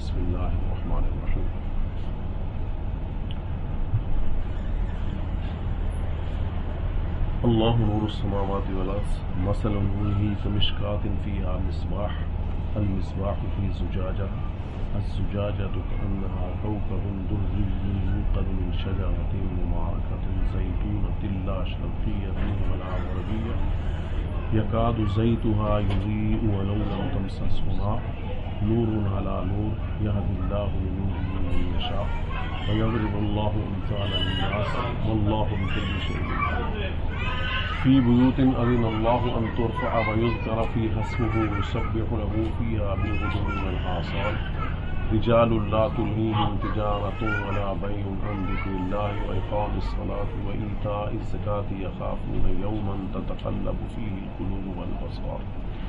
بسم اللہ الرحمن الرحیم۔ اللہ نور السماوات والارض مثل نورہ کمشکاۃ فیہا مصباح المصباح فی زجاجہ الزجاجۃ کأنہا کوکب درری یوقد من شجرۃ مبارکۃ زیتونۃ لا شرقیۃ ولا غربیہ یکاد زیتها یضیء ولو لم تمسسہ نار نور علی نور یہدی اللہ لنورہ من یشاء ویضرب اللہ الامثال للناس واللہ بکل شیء علیم۔ فی بیوت اذن اللہ ان ترفع ویذکر فیہا اسمہ یسبح لہ فیہا بالغدو والآصال رجال لا تلہیہم تجارۃ ولا بیع عن ذکر اللہ وإقام الصلاة وإیتاء الزکاة یخافون یوما تتقلب فیہ القلوب والابصار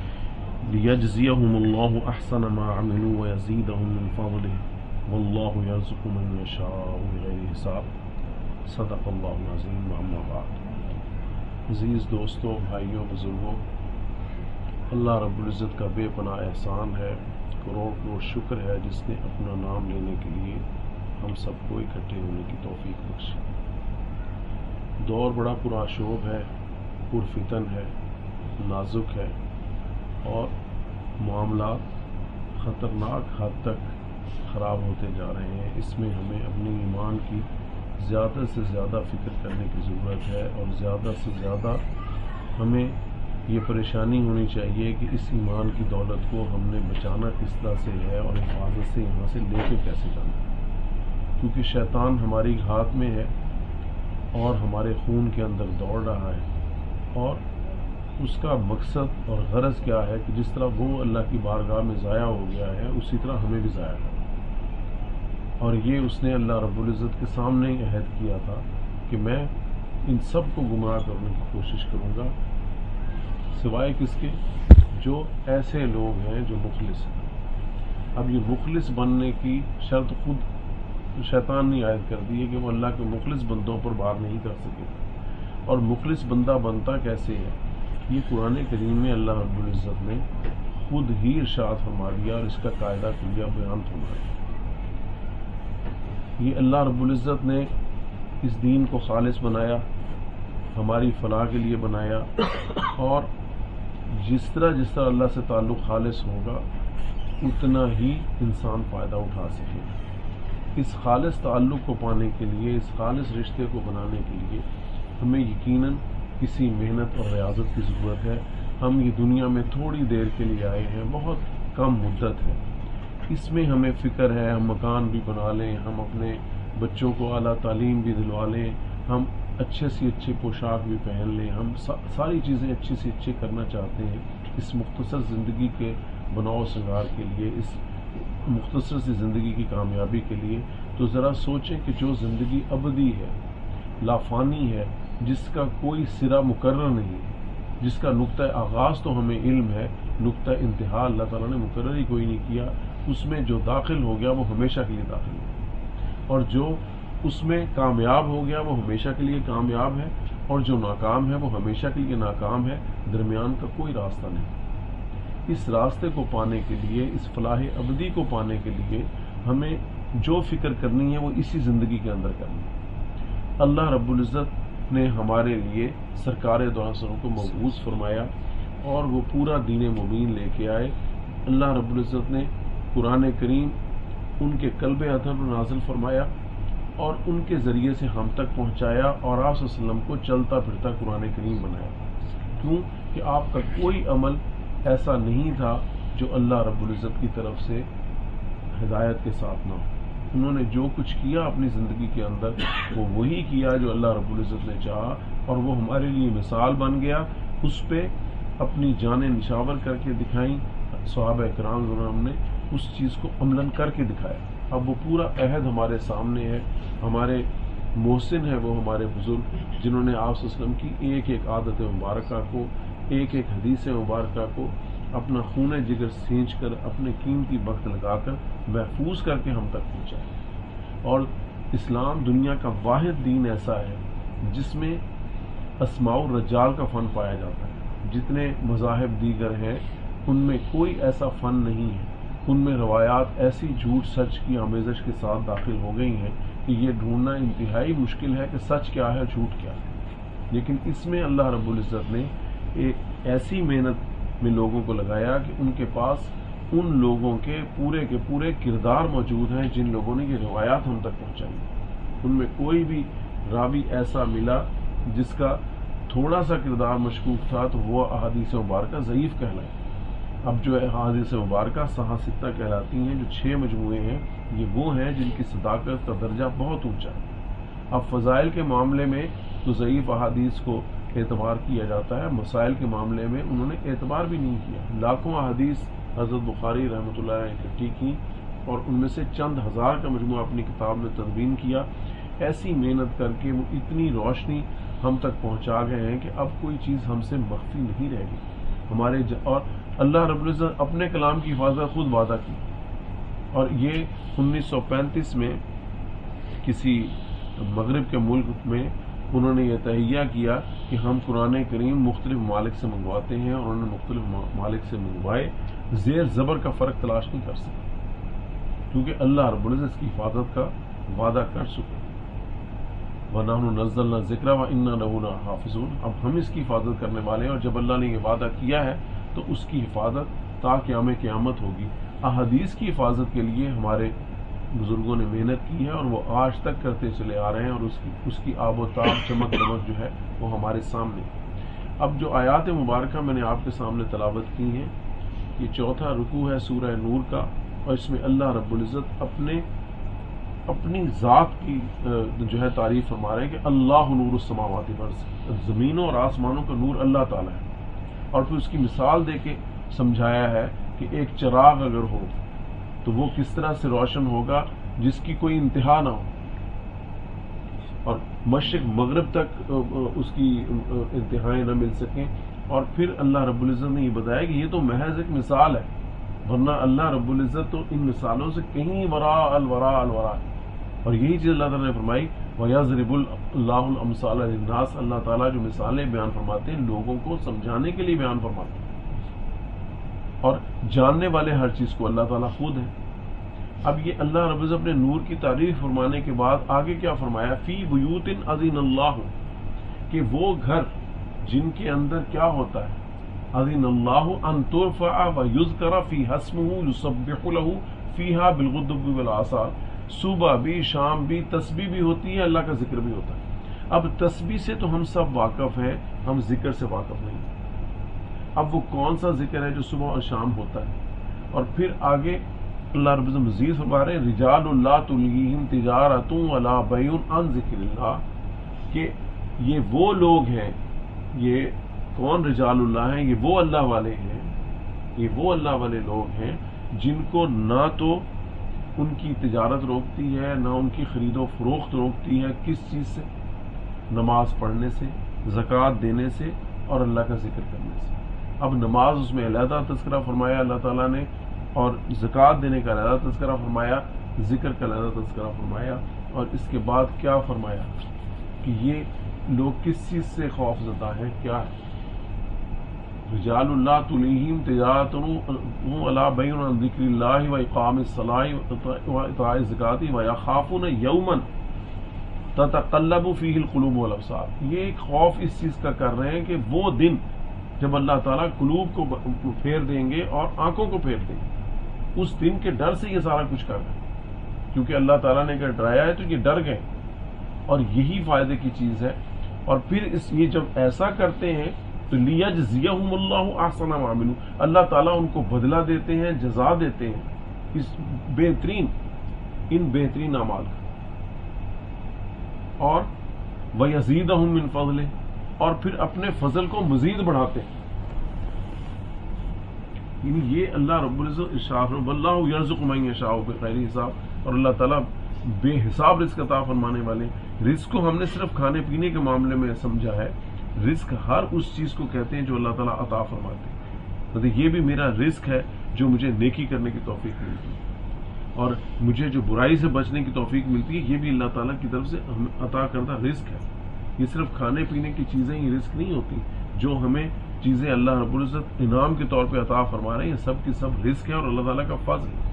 لیجزیہم اللہ احسن ما عملوا ویزیدہم من فضلہ واللہ یرزق من یشاء بغیر حساب۔ صدق اللہ العظیم۔ اما بعد، عزیز دوستوں، بھائیوں، بزرگوں، اللہ رب العزت کا بے پناہ احسان ہے، کروڑ کروڑ شکر ہے جس نے اپنا نام لینے کے لیے ہم سب کو اکٹھے ہونے کی توفیق بخشی۔ دور بڑا پرآشوب ہے، پرفتن ہے، نازک ہے اور معاملات خطرناک حد تک خراب ہوتے جا رہے ہیں۔ اس میں ہمیں اپنے ایمان کی زیادہ سے زیادہ فکر کرنے کی ضرورت ہے اور زیادہ سے زیادہ ہمیں یہ پریشانی ہونی چاہیے کہ اس ایمان کی دولت کو ہم نے بچانا کس طرح سے ہے اور حفاظت سے یہاں سے لے کے کیسے جانا ہے، کیونکہ شیطان ہماری ہاتھ میں ہے اور ہمارے خون کے اندر دوڑ رہا ہے، اور اس کا مقصد اور غرض کیا ہے کہ جس طرح وہ اللہ کی بارگاہ میں ضائع ہو گیا ہے اسی طرح ہمیں بھی ضائع کرنا، اور یہ اس نے اللہ رب العزت کے سامنے عہد کیا تھا کہ میں ان سب کو گمراہ کرنے کی کوشش کروں گا سوائے کس کے، جو ایسے لوگ ہیں جو مخلص ہیں۔ اب یہ مخلص بننے کی شرط خود شیطان نے عائد کر دی ہے کہ وہ اللہ کے مخلص بندوں پر بار نہیں کر سکے، اور مخلص بندہ بنتا کیسے ہے یہ قرآن کریم میں اللہ رب العزت نے خود ہی ارشاد فرما دیا اور اس کا قاعدہ کلیہ بیان فرمایا۔ یہ اللہ رب العزت نے اس دین کو خالص بنایا، ہماری فلاح کے لیے بنایا، اور جس طرح اللہ سے تعلق خالص ہوگا اتنا ہی انسان فائدہ اٹھا سکے۔ اس خالص تعلق کو پانے کے لیے، اس خالص رشتے کو بنانے کے لیے ہمیں یقیناً کسی محنت اور ریاضت کی ضرورت ہے۔ ہم یہ دنیا میں تھوڑی دیر کے لیے آئے ہیں، بہت کم مدت ہے، اس میں ہمیں فکر ہے ہم مکان بھی بنا لیں، ہم اپنے بچوں کو اعلیٰ تعلیم بھی دلوا لیں، ہم اچھے سے اچھے پوشاک بھی پہن لیں، ہم ساری چیزیں اچھی سے اچھی کرنا چاہتے ہیں اس مختصر زندگی کے بناؤ سنگار کے لیے، اس مختصر سی زندگی کی کامیابی کے لیے۔ تو ذرا سوچیں کہ جو زندگی ابدی ہے، لافانی ہے، جس کا کوئی سرا مقرر نہیں ہے، جس کا نقطہ آغاز تو ہمیں علم ہے، نقطہ انتہا اللہ تعالیٰ نے مقرر ہی کوئی نہیں کیا، اس میں جو داخل ہو گیا وہ ہمیشہ کے لیے داخل ہو گیا، اور جو اس میں کامیاب ہو گیا وہ ہمیشہ کے لیے کامیاب ہے، اور جو ناکام ہے وہ ہمیشہ کے لیے ناکام ہے، درمیان کا کوئی راستہ نہیں۔ اس راستے کو پانے کے لیے، اس فلاح ابدی کو پانے کے لیے ہمیں جو فکر کرنی ہے وہ اسی زندگی کے اندر کرنی ہے۔ اللہ رب العزت نے ہمارے لیے سرکار دو عالم کو مبعوث فرمایا اور وہ پورا دین مبین لے کے آئے۔ اللہ رب العزت نے قرآن کریم ان کے قلب اطہر پر نازل فرمایا اور ان کے ذریعے سے ہم تک پہنچایا، اور آپ صلی اللہ علیہ وسلم کو چلتا پھرتا قرآن کریم بنایا۔ کیوں کہ آپ کا کوئی عمل ایسا نہیں تھا جو اللہ رب العزت کی طرف سے ہدایت کے ساتھ نہ ہو۔ انہوں نے جو کچھ کیا اپنی زندگی کے اندر وہ وہی کیا جو اللہ رب العزت نے چاہا، اور وہ ہمارے لیے مثال بن گیا، اس پہ اپنی جانیں نشاور کر کے دکھائیں۔ صحابہ کرام نے اس چیز کو عملاً کر کے دکھایا۔ اب وہ پورا عہد ہمارے سامنے ہے، ہمارے محسن ہے وہ ہمارے بزرگ جنہوں نے آپ صلی اللہ علیہ وسلم کی ایک ایک عادت مبارکہ کو، ایک ایک حدیث مبارکہ کو اپنا خون جگر سینچ کر، اپنے قیمتی وقت لگا کر محفوظ کر کے ہم تک پہنچایا۔ اور اسلام دنیا کا واحد دین ایسا ہے جس میں اسماء الرجال کا فن پایا جاتا ہے۔ جتنے مذاہب دیگر ہیں ان میں کوئی ایسا فن نہیں ہے ان میں روایات ایسی جھوٹ سچ کی آمیزش کے ساتھ داخل ہو گئی ہیں کہ یہ ڈھونڈنا انتہائی مشکل ہے کہ سچ کیا ہے جھوٹ کیا ہے. لیکن اس میں اللہ رب العزت نے ایک ایسی محنت میں لوگوں کو لگایا کہ ان کے پاس ان لوگوں کے پورے کردار موجود ہیں جن لوگوں نے یہ روایات ہم تک پہنچائی. ان میں کوئی بھی راوی ایسا ملا جس کا تھوڑا سا کردار مشکوک تھا تو وہ احادیث مبارکہ ضعیف کہلائے. اب جو احادیث مبارکہ صحاح ستہ کہلاتی ہیں، جو 6 مجموعے ہیں، یہ وہ ہیں جن کی صداقت کا درجہ بہت اونچا ہے. اب فضائل کے معاملے میں تو ضعیف احادیث کو اعتبار کیا جاتا ہے، مسائل کے معاملے میں انہوں نے اعتبار بھی نہیں کیا. لاکھوں احادیث حضرت بخاری رحمۃ اللہ علیہ نے اکٹھی کی اور ان میں سے چند ہزار کا مجموعہ اپنی کتاب میں تدوین کیا. ایسی محنت کر کے وہ اتنی روشنی ہم تک پہنچا گئے ہیں کہ اب کوئی چیز ہم سے مخفی نہیں رہ گئی. اور اللہ رب العزت اپنے کلام کی حفاظت خود وعدہ کی، اور یہ 1935 میں کسی مغرب کے ملک میں انہوں نے یہ تہیہ کیا کہ ہم قرآن کریم مختلف ممالک سے منگواتے ہیں، اور انہوں نے مختلف ممالک سے منگوائے. زیر زبر کا فرق تلاش نہیں کر سکتے کیونکہ اللہ رب العزت اس کی حفاظت کا وعدہ کر چکے. وَنَحْنُ نَزَّلْنَا الذِّكْرَ وَإِنَّا لَهُ لَحَافِظُونَ. اب ہم اس کی حفاظت کرنے والے ہیں، اور جب اللہ نے یہ وعدہ کیا ہے تو اس کی حفاظت تا قیام قیامت ہوگی. احادیث کی حفاظت کے لیے ہمارے بزرگوں نے محنت کی ہے اور وہ آج تک کرتے چلے آ رہے ہیں، اور اس کی آب و تاب چمک دمک جو ہے وہ ہمارے سامنے. اب جو آیات مبارکہ میں نے آپ کے سامنے تلاوت کی ہیں، یہ 4تھا رکوع ہے سورہ نور کا، اور اس میں اللہ رب العزت اپنی ذات کی جو ہے تعریف فرما رہے ہیں کہ اللہ نور السماوات والارض، زمینوں اور آسمانوں کا نور اللہ تعالیٰ ہے. اور پھر اس کی مثال دے کے سمجھایا ہے کہ ایک چراغ اگر ہو تو وہ کس طرح سے روشن ہوگا جس کی کوئی انتہا نہ ہو، اور مشرق مغرب تک اس کی انتہائیں نہ مل سکیں. اور پھر اللہ رب العزت نے یہ بتایا کہ یہ تو محض ایک مثال ہے، ورنہ اللہ رب العزت تو ان مثالوں سے کہیں وراء الوراء ہے. اور یہی چیز اللہ تعالیٰ نے فرمائی وَيَضْرِبُ اللَّهُ الْأَمْثَالَ لِلنَّاسِ. اللہ تعالیٰ جو مثالیں بیان فرماتے ہیں لوگوں کو سمجھانے کے لیے بیان فرماتے ہیں، اور جاننے والے ہر چیز کو اللہ تعالیٰ خود ہے. اب یہ اللہ رب العزت اپنے نور کی تعریف فرمانے کے بعد آگے کیا فرمایا؟ فی بیوت اذن اللہ، کہ وہ گھر جن کے اندر کیا ہوتا ہے، اذن اللہ ان ترفع ویذکر فیہا اسمہ یسبح لہ فیہا بالغدو والآصال. صبح بھی شام بھی تسبیح بھی ہوتی ہے، اللہ کا ذکر بھی ہوتا ہے. اب تسبیح سے تو ہم سب واقف ہیں، ہم ذکر سے واقف نہیں ہیں. اب وہ کون سا ذکر ہے جو صبح اور شام ہوتا ہے؟ اور پھر آگے اللہ رب العزت مزید فرما رہے ہیں رجال لا تلہیہم تجارۃ ولا بیع عن ذکر اللہ، کہ یہ وہ لوگ ہیں، یہ کون رجال اللہ ہیں؟ یہ وہ اللہ والے ہیں، یہ وہ اللہ والے لوگ ہیں جن کو نہ تو ان کی تجارت روکتی ہے، نہ ان کی خرید و فروخت روکتی ہے. کس چیز سے؟ نماز پڑھنے سے، زکوٰۃ دینے سے، اور اللہ کا ذکر کرنے سے. اب نماز اس میں علیحدہ تذکرہ فرمایا اللہ تعالیٰ نے، اور زکوٰۃ دینے کا علیحدہ تذکرہ فرمایا، ذکر کا علیحدہ تذکرہ فرمایا. اور اس کے بعد کیا فرمایا کہ یہ لوگ کس چیز سے خوف زدہ ہیں؟ کیا ہے؟ رجال لا تلہیہم تجارۃ ولا بیع عن ذکر اللہ واقام الصلاۃ وایتاء الزکاۃ ویخافون یوما تتقلب فیہ القلوب والابصار. یہ ایک خوف اس چیز کا کر رہے ہیں کہ وہ دن جب اللہ تعالیٰ قلوب کو پھیر دیں گے اور آنکھوں کو پھیر دیں گے، اس دن کے ڈر سے یہ سارا کچھ کر رہے ہیں. کیونکہ اللہ تعالیٰ نے اگر ڈرایا ہے تو یہ ڈر گئے، اور یہی فائدے کی چیز ہے. اور پھر یہ جب ایسا کرتے ہیں تو لیجزیہم اللہ احسن ما عملوا، اللہ تعالیٰ ان کو بدلہ دیتے ہیں، جزا دیتے ہیں اس ان بہترین اعمال کا. اور ویزیدہم من فضلہ، اور پھر اپنے فضل کو مزید بڑھاتے ہیں. یعنی یہ اللہ رب العزت ارشاد واللہ یرزق من یشاء بغیر حساب، اور اللہ تعالیٰ بے حساب رزق عطا فرمانے والے. رزق کو ہم نے صرف کھانے پینے کے معاملے میں سمجھا ہے، رزق ہر اس چیز کو کہتے ہیں جو اللہ تعالیٰ عطا فرماتے ہیں. مطلب یہ بھی میرا رزق ہے جو مجھے نیکی کرنے کی توفیق ملتی ہے، اور مجھے جو برائی سے بچنے کی توفیق ملتی ہے یہ بھی اللہ تعالیٰ کی طرف سے عطا کردہ رزق ہے. یہ صرف کھانے پینے کی چیزیں یہ رزق نہیں ہوتی، جو ہمیں چیزیں اللہ رب العزت انعام کے طور پہ عطا فرما رہے ہیں یہ سب کی سب رزق ہے اور اللہ تعالیٰ کا فضل ہے.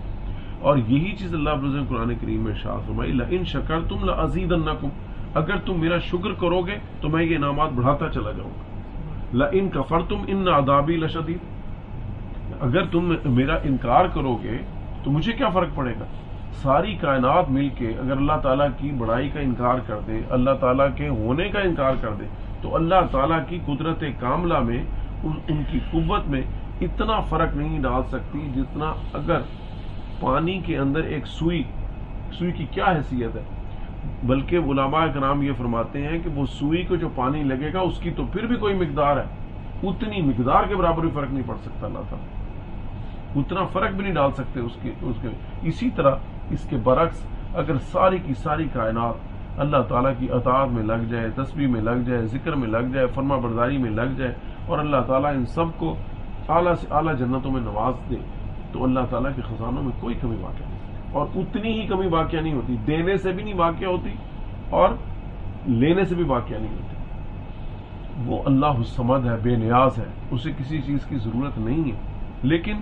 اور یہی چیز اللہ رب العزت نے قرآن کریم میں ارشاد فرمائی لئن شکرتم لازیدنکم، اگر تم میرا شکر کرو گے تو میں یہ انعامات بڑھاتا چلا جاؤں گا، لئن کفرتم ان عذابی لشدید، اگر تم میرا انکار کرو گے تو مجھے کیا فرق پڑے گا؟ ساری کائنات مل کے اگر اللہ تعالیٰ کی بڑائی کا انکار کر دے، اللہ تعالیٰ کے ہونے کا انکار کر دے، تو اللہ تعالیٰ کی قدرت کاملہ میں ان کی قوت میں اتنا فرق نہیں ڈال سکتی جتنا اگر پانی کے اندر ایک سوئی کی کیا حیثیت ہے، بلکہ علماء کرام یہ فرماتے ہیں کہ وہ سوئی کو جو پانی لگے گا اس کی تو پھر بھی کوئی مقدار ہے، اتنی مقدار کے برابر بھی فرق نہیں پڑ سکتا اللہ تعالیٰ، اتنا فرق بھی نہیں ڈال سکتے اس کے۔ اسی طرح اس کے برعکس اگر ساری کی ساری کائنات اللہ تعالیٰ کی اطاعت میں لگ جائے، تسبیح میں لگ جائے، ذکر میں لگ جائے، فرما برداری میں لگ جائے، اور اللہ تعالیٰ ان سب کو اعلیٰ سے اعلیٰ جنتوں میں نواز دے، تو اللہ تعالیٰ کے خزانوں میں کوئی کمی واقع نہیں، اور اتنی ہی کمی واقع نہیں ہوتی، دینے سے بھی نہیں واقع ہوتی اور لینے سے بھی واقع نہیں ہوتی۔ وہ اللہ الصمد ہے، بے نیاز ہے، اسے کسی چیز کی ضرورت نہیں ہے، لیکن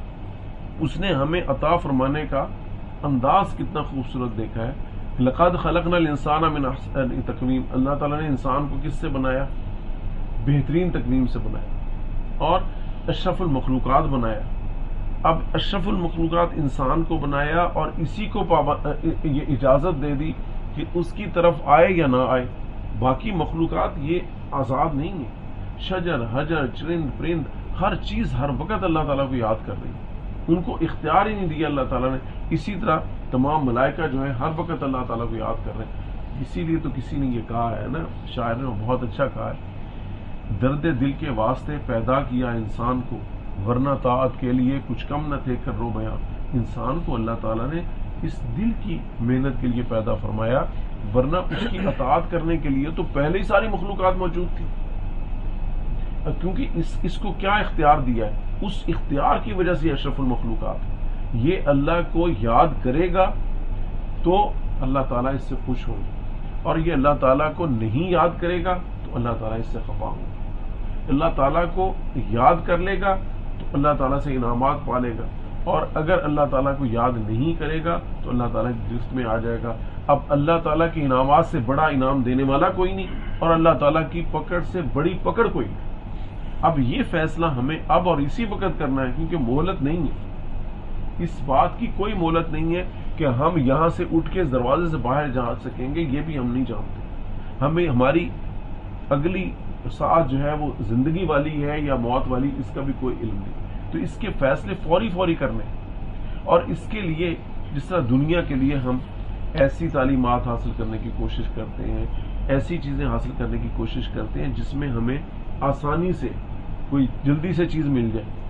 اس نے ہمیں عطا فرمانے کا انداز کتنا خوبصورت دیکھا ہے۔ لقد خلقنا الانسان من احسن تقویم، اللہ تعالیٰ نے انسان کو کس سے بنایا؟ بہترین تقویم سے بنایا، اور اشرف المخلوقات بنایا۔ اب اشرف المخلوقات انسان کو بنایا اور اسی کو یہ اجازت دے دی کہ اس کی طرف آئے یا نہ آئے، باقی مخلوقات یہ آزاد نہیں ہے، شجر حجر چرند پرند ہر چیز ہر وقت اللہ تعالیٰ کو یاد کر رہی ہے، ان کو اختیار ہی نہیں دیا اللہ تعالیٰ نے۔ اسی طرح تمام ملائکہ جو ہے ہر وقت اللہ تعالیٰ کو یاد کر رہے ہیں۔ اسی لیے تو کسی نے یہ کہا ہے نا، شاعر نے بہت اچھا کہا ہے، درد دل کے واسطے پیدا کیا انسان کو، ورنہ طاعت کے لیے کچھ کم نہ تھے کر رو بیاں۔ انسان کو اللہ تعالیٰ نے اس دل کی محنت کے لیے پیدا فرمایا، ورنہ اس کی اطاعت کرنے کے لیے تو پہلے ہی ساری مخلوقات موجود تھی، کیونکہ اس کو کیا اختیار دیا ہے؟ اس اختیار کی وجہ سے اشرف المخلوقات یہ اللہ کو یاد کرے گا تو اللہ تعالیٰ اس سے خوش ہوں گے، اور یہ اللہ تعالیٰ کو نہیں یاد کرے گا تو اللہ تعالیٰ اس سے خفا ہوں گے۔ اللہ تعالیٰ کو یاد کر لے گا تو اللہ تعالیٰ سے انعامات پالے گا، اور اگر اللہ تعالیٰ کو یاد نہیں کرے گا تو اللہ تعالیٰ کی گرفت میں آ جائے گا۔ اب اللہ تعالیٰ کے انعامات سے بڑا انعام دینے والا کوئی نہیں، اور اللہ تعالیٰ کی پکڑ سے بڑی پکڑ کوئی نہیں۔ اب یہ فیصلہ ہمیں اب اور اسی وقت کرنا ہے، کیونکہ مہلت نہیں ہے، اس بات کی کوئی مہلت نہیں ہے کہ ہم یہاں سے اٹھ کے اس دروازے سے باہر جا سکیں گے، یہ بھی ہم نہیں جانتے۔ ہمیں ہماری اگلی ساتھ جو ہے وہ زندگی والی ہے یا موت والی، اس کا بھی کوئی علم نہیں، تو اس کے فیصلے فوری کرنے، اور اس کے لیے جس طرح دنیا کے لیے ہم ایسی تعلیمات حاصل کرنے کی کوشش کرتے ہیں، ایسی چیزیں حاصل کرنے کی کوشش کرتے ہیں جس میں ہمیں آسانی سے کوئی جلدی سے چیز مل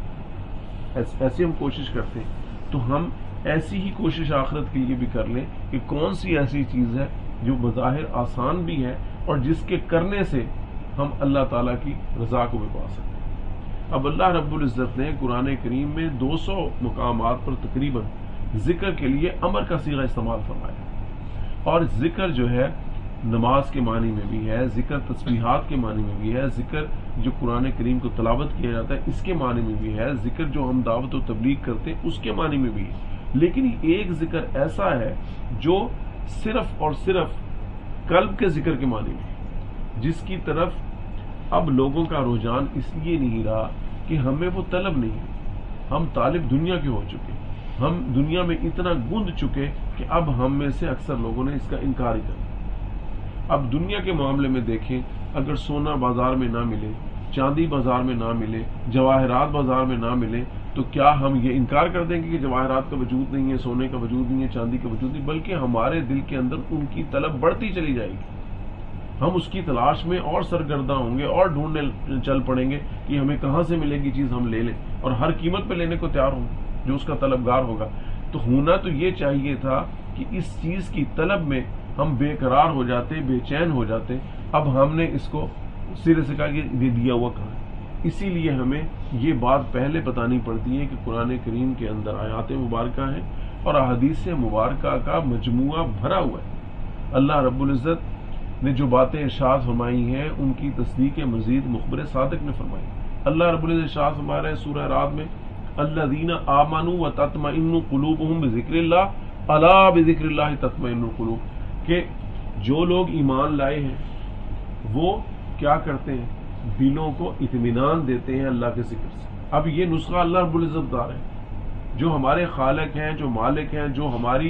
جائے، ایسی ہم کوشش کرتے ہیں، تو ہم ایسی ہی کوشش آخرت کے لیے بھی کر لیں کہ کون سی ایسی چیز ہے جو بظاہر آسان بھی ہے اور جس کے کرنے سے ہم اللہ تعالیٰ کی رضا کو بھی پا سکتے ہیں۔ اب اللہ رب العزت نے قرآن کریم میں 200 مقامات پر تقریباً ذکر کے لیے امر کا صیغہ استعمال فرمایا، اور ذکر جو ہے نماز کے معنی میں بھی ہے، ذکر تسبیحات کے معنی میں بھی ہے، ذکر جو قرآن کریم کو تلاوت کیا جاتا ہے اس کے معنی میں بھی ہے، ذکر جو ہم دعوت و تبلیغ کرتے ہیں اس کے معنی میں بھی ہے، لیکن ایک ذکر ایسا ہے جو صرف اور صرف قلب کے ذکر کے معنی میں ہے، جس کی طرف اب لوگوں کا رجحان اس لیے نہیں رہا کہ ہمیں وہ طلب نہیں ہے، ہم طالب دنیا کے ہو چکے، ہم دنیا میں اتنا گند چکے کہ اب ہم میں سے اکثر لوگوں نے اس کا انکار ہی کر دیا۔ اب دنیا کے معاملے میں دیکھیں، اگر سونا بازار میں نہ ملے، چاندی بازار میں نہ ملے، جواہرات بازار میں نہ ملے، تو کیا ہم یہ انکار کر دیں گے کہ جواہرات کا وجود نہیں ہے، سونے کا وجود نہیں ہے، چاندی کا وجود نہیں، بلکہ ہمارے دل کے اندر ان کی طلب بڑھتی چلی جائے گی، ہم اس کی تلاش میں اور سرگردہ ہوں گے اور ڈھونڈنے چل پڑیں گے کہ ہمیں کہاں سے ملے گی چیز، ہم لے لیں، اور ہر قیمت پہ لینے کو تیار ہوں گے جو اس کا طلبگار ہوگا۔ تو ہونا تو یہ چاہیے تھا کہ اس چیز کی طلب میں ہم بے قرار ہو جاتے، بے چین ہو جاتے، اب ہم نے اس کو سرے سے کہا کہ دے دیا ہوا کہاں ہے۔ اسی لیے ہمیں یہ بات پہلے بتانی پڑتی ہے کہ قرآن کریم کے اندر آیات مبارکہ ہیں اور احادیث مبارکہ کا مجموعہ بھرا ہوا ہے۔ اللہ رب العزت نے جو باتیں ارشاد فرمائی ہیں ان کی تصدیق مزید مخبر صادق نے فرمائی۔ اللہ رب العزت ارشاد فرما رہے ہیں سورہ رعد میں، الذین آمنوا وتطمئن قلوبهم بذکر اللہ الا بذکر اللہ تطمئن القلوب، کہ جو لوگ ایمان لائے ہیں وہ کیا کرتے ہیں، دلوں کو اطمینان دیتے ہیں اللہ کے ذکر سے۔ اب یہ نسخہ اللہ رب العزت دار ہے، جو ہمارے خالق ہیں، جو مالک ہیں، جو ہماری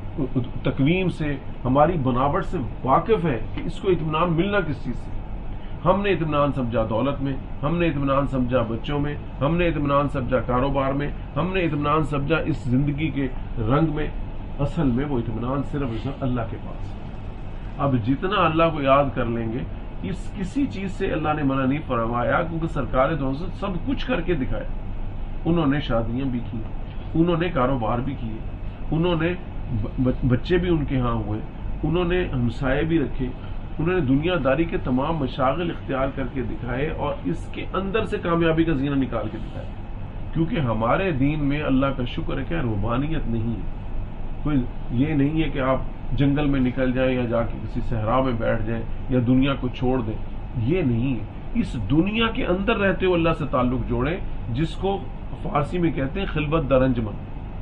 تقویم سے، ہماری بناوٹ سے واقف ہے کہ اس کو اطمینان ملنا کس چیز سے۔ ہم نے اطمینان سمجھا دولت میں، ہم نے اطمینان سمجھا بچوں میں، ہم نے اطمینان سمجھا کاروبار میں، ہم نے اطمینان سمجھا اس زندگی کے رنگ میں۔ اصل میں وہ اطمینان صرف اللہ کے پاس ہے۔ اب جتنا اللہ کو یاد کر لیں گے، اس کسی چیز سے اللہ نے منع نہیں فرمایا، کیونکہ سرکار دو سب کچھ کر کے دکھایا۔ انہوں نے شادیاں بھی کی، انہوں نے کاروبار بھی کیے، انہوں نے بچے بھی ان کے ہاں ہوئے، انہوں نے ہمسائے بھی رکھے، انہوں نے دنیا داری کے تمام مشاغل اختیار کر کے دکھائے، اور اس کے اندر سے کامیابی کا زینہ نکال کے دکھایا۔ کیونکہ ہمارے دین میں اللہ کا شکر ہے کہ روحانیت نہیں ہے، کوئی یہ نہیں ہے کہ آپ جنگل میں نکل جائیں یا جا کے کسی صحرا میں بیٹھ جائیں یا دنیا کو چھوڑ دیں، یہ نہیں ہے۔ اس دنیا کے اندر رہتے ہوئے اللہ سے تعلق جوڑیں، جس کو فارسی میں کہتے ہیں خلوت درنجمن،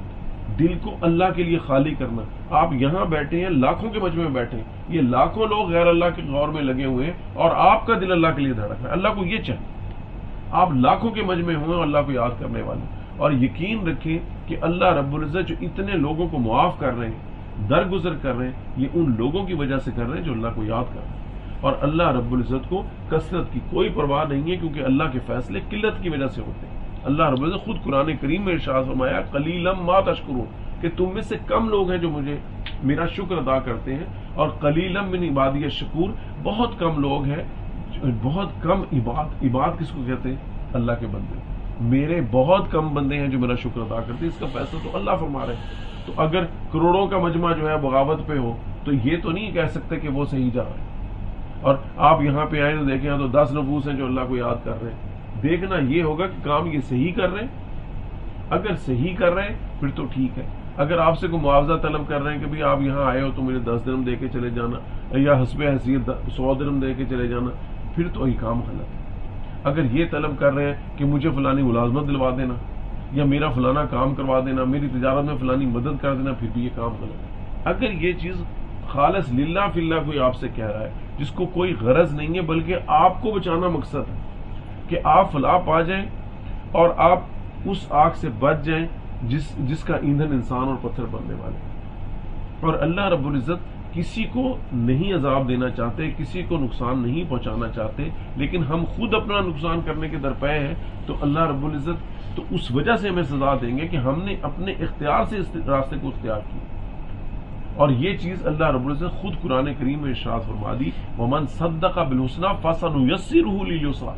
دل کو اللہ کے لیے خالی کرنا۔ آپ یہاں بیٹھے ہیں، لاکھوں کے مجمع میں بیٹھے ہیں، یہ لاکھوں لوگ غیر اللہ کے غور میں لگے ہوئے ہیں، اور آپ کا دل اللہ کے لیے دھڑک رہا ہے۔ اللہ کو یہ چاہیے آپ لاکھوں کے مجمع ہوئے اور اللہ کو یاد کرنے والے، اور یقین رکھیں کہ اللہ رب العزت جو اتنے لوگوں کو معاف کر رہے ہیں، درگزر کر رہے ہیں، یہ ان لوگوں کی وجہ سے کر رہے ہیں جو اللہ کو یاد کر رہے ہیں۔ اور اللہ رب العزت کو کثرت کی کوئی پرواہ نہیں ہے، کیونکہ اللہ کے فیصلے قلت کی وجہ سے ہوتے ہیں۔ اللہ رب العزت خود قرآن کریم میں ارشاد فرمایا قلیلا ما تشکرون، کہ تم میں سے کم لوگ ہیں جو مجھے میرا شکر ادا کرتے ہیں، اور قلیلا من عبادی الشکور، بہت کم لوگ ہیں، بہت کم عباد کس کو کہتے ہیں؟ اللہ کے بندے۔ میرے بہت کم بندے ہیں جو میرا شکر ادا کرتے ہیں، اس کا فیصلہ تو اللہ فرما رہے ہیں۔ تو اگر کروڑوں کا مجمع جو ہے بغاوت پہ ہو تو یہ تو نہیں کہہ سکتے کہ وہ صحیح جا رہے ہیں، اور آپ یہاں پہ آئے تو دیکھیں تو 10 نفوس ہیں جو اللہ کو یاد کر رہے ہیں۔ دیکھنا یہ ہوگا کہ کام یہ صحیح کر رہے ہیں، اگر صحیح کر رہے ہیں پھر تو ٹھیک ہے۔ اگر آپ سے کوئی معاوضہ طلب کر رہے ہیں کہ بھئی آپ یہاں آئے ہو تو مجھے 10 درہم دے کے چلے جانا، یا حسب حیثیت 100 درہم دے کے چلے جانا، پھر تو یہ کام غلط ہے۔ اگر یہ طلب کر رہے ہیں کہ مجھے فلانی ملازمت دلوا دینا، یا میرا فلانا کام کروا دینا، میری تجارت میں فلانی مدد کر دینا، پھر بھی یہ کام غلط ہے۔ اگر یہ چیز خالص للہ فی اللہ کوئی آپ سے کہہ رہا ہے، جس کو کوئی غرض نہیں ہے بلکہ آپ کو بچانا مقصد ہے کہ آپ فلاح پا جائیں اور آپ اس آگ سے بچ جائیں جس کا ایندھن انسان اور پتھر بننے والے ہیں۔ اور اللہ رب العزت کسی کو نہیں عذاب دینا چاہتے، کسی کو نقصان نہیں پہنچانا چاہتے، لیکن ہم خود اپنا نقصان کرنے کے درپے ہیں، تو اللہ رب العزت تو اس وجہ سے ہمیں سزا دیں گے کہ ہم نے اپنے اختیار سے اس راستے کو اختیار کیا۔ اور یہ چیز اللہ رب العزت خود قرآن کریم میں ارشاد فرما دی وَمَن صَدَّقَ بِالْحُسْنَىٰ فَسَنُيَسِّرُهُ لِلْيُسْرَىٰ،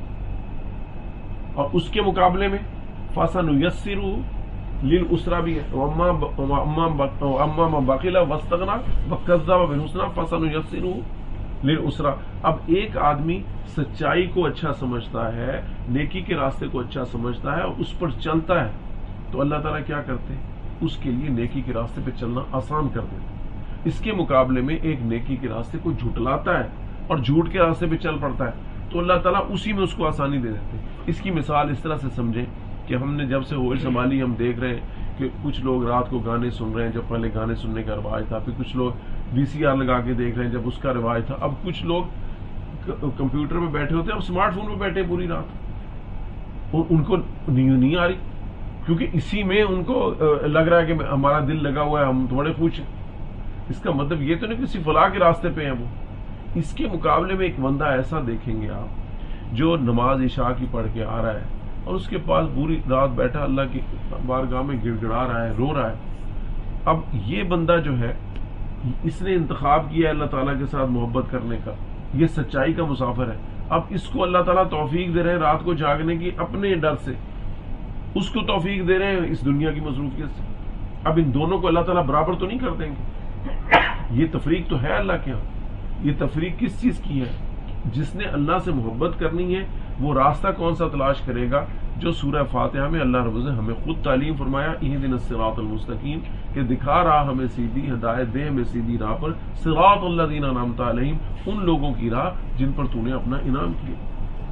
اور اس کے مقابلے میں فَسَنُيَسِّرُهُ لِلْعُسْرَىٰ بھی ہے، وَأَمَّا مَن بَخِلَ وَاسْتَغْنَىٰ وَكَذَّبَ بِالْحُسْنَىٰ فَسَنُيَسِّرُهُ لِلْعُسْرَىٰ۔ اب ایک آدمی سچائی کو اچھا سمجھتا ہے، نیکی کے راستے کو اچھا سمجھتا ہے اور اس پر چلتا ہے، تو اللہ تعالیٰ کیا کرتے ہیں؟ اس کے لیے نیکی کے راستے پہ چلنا آسان کر دیتے ہیں۔ اس کے مقابلے میں ایک نیکی کے راستے کو جھٹلاتا ہے اور جھوٹ کے راستے پہ چل پڑتا ہے، تو اللہ تعالیٰ اسی میں اس کو آسانی دے دیتے ہیں۔ اس کی مثال اس طرح سے سمجھیں کہ ہم نے جب سے ہوئل سنبھالی، ہم دیکھ رہے ہیں کہ کچھ لوگ رات کو گانے سن رہے ہیں، جب پہلے گانے سننے کا رواج تھا، پھر کچھ لوگ VCR لگا کے دیکھ رہے ہیں جب اس کا رواج تھا، اب کچھ لوگ کمپیوٹر پہ بیٹھے ہوتے ہیں، اب اسمارٹ فون پہ بیٹھے پوری رات، ان کو نیند نہیں آ رہی، کیونکہ اسی میں ان کو لگ رہا ہے کہ ہمارا دل لگا ہوا ہے، ہم تھوڑے خوش ہیں۔ اس کا مطلب یہ تو نہیں کسی فلاح کے راستے پہ ہیں وہ۔ اس کے مقابلے میں ایک بندہ ایسا دیکھیں گے آپ جو نماز عشاء کی پڑھ کے آ رہا ہے اور اس کے پاس پوری رات بیٹھا اللہ کی بارگاہ میں گڑ گڑا رہا ہے، رو رہا ہے۔ اب یہ بندہ جو ہے، اس نے انتخاب کیا ہے اللہ تعالیٰ کے ساتھ محبت کرنے کا، یہ سچائی کا مسافر ہے۔ اب اس کو اللہ تعالیٰ توفیق دے رہے ہیں رات کو جاگنے کی اپنے ڈر سے، اس کو توفیق دے رہے ہیں اس دنیا کی مصروفیت سے۔ اب ان دونوں کو اللہ تعالیٰ برابر تو نہیں کر دیں گے۔ یہ تفریق تو ہے اللہ کے ہاں۔ یہ تفریق کس چیز کی ہے؟ جس نے اللہ سے محبت کرنی ہے وہ راستہ کون سا تلاش کرے گا؟ جو سورہ فاتحہ میں اللہ رب العزت ہمیں خود تعلیم فرمایا اہدنا الصراط المستقیم، کہ دکھا رہا ہمیں سیدھی ہدایت دے، ہمیں سیدھی راہ پر، صراط الذین انعمت علیہم، ان لوگوں کی راہ جن پر تو نے اپنا انعام کیا۔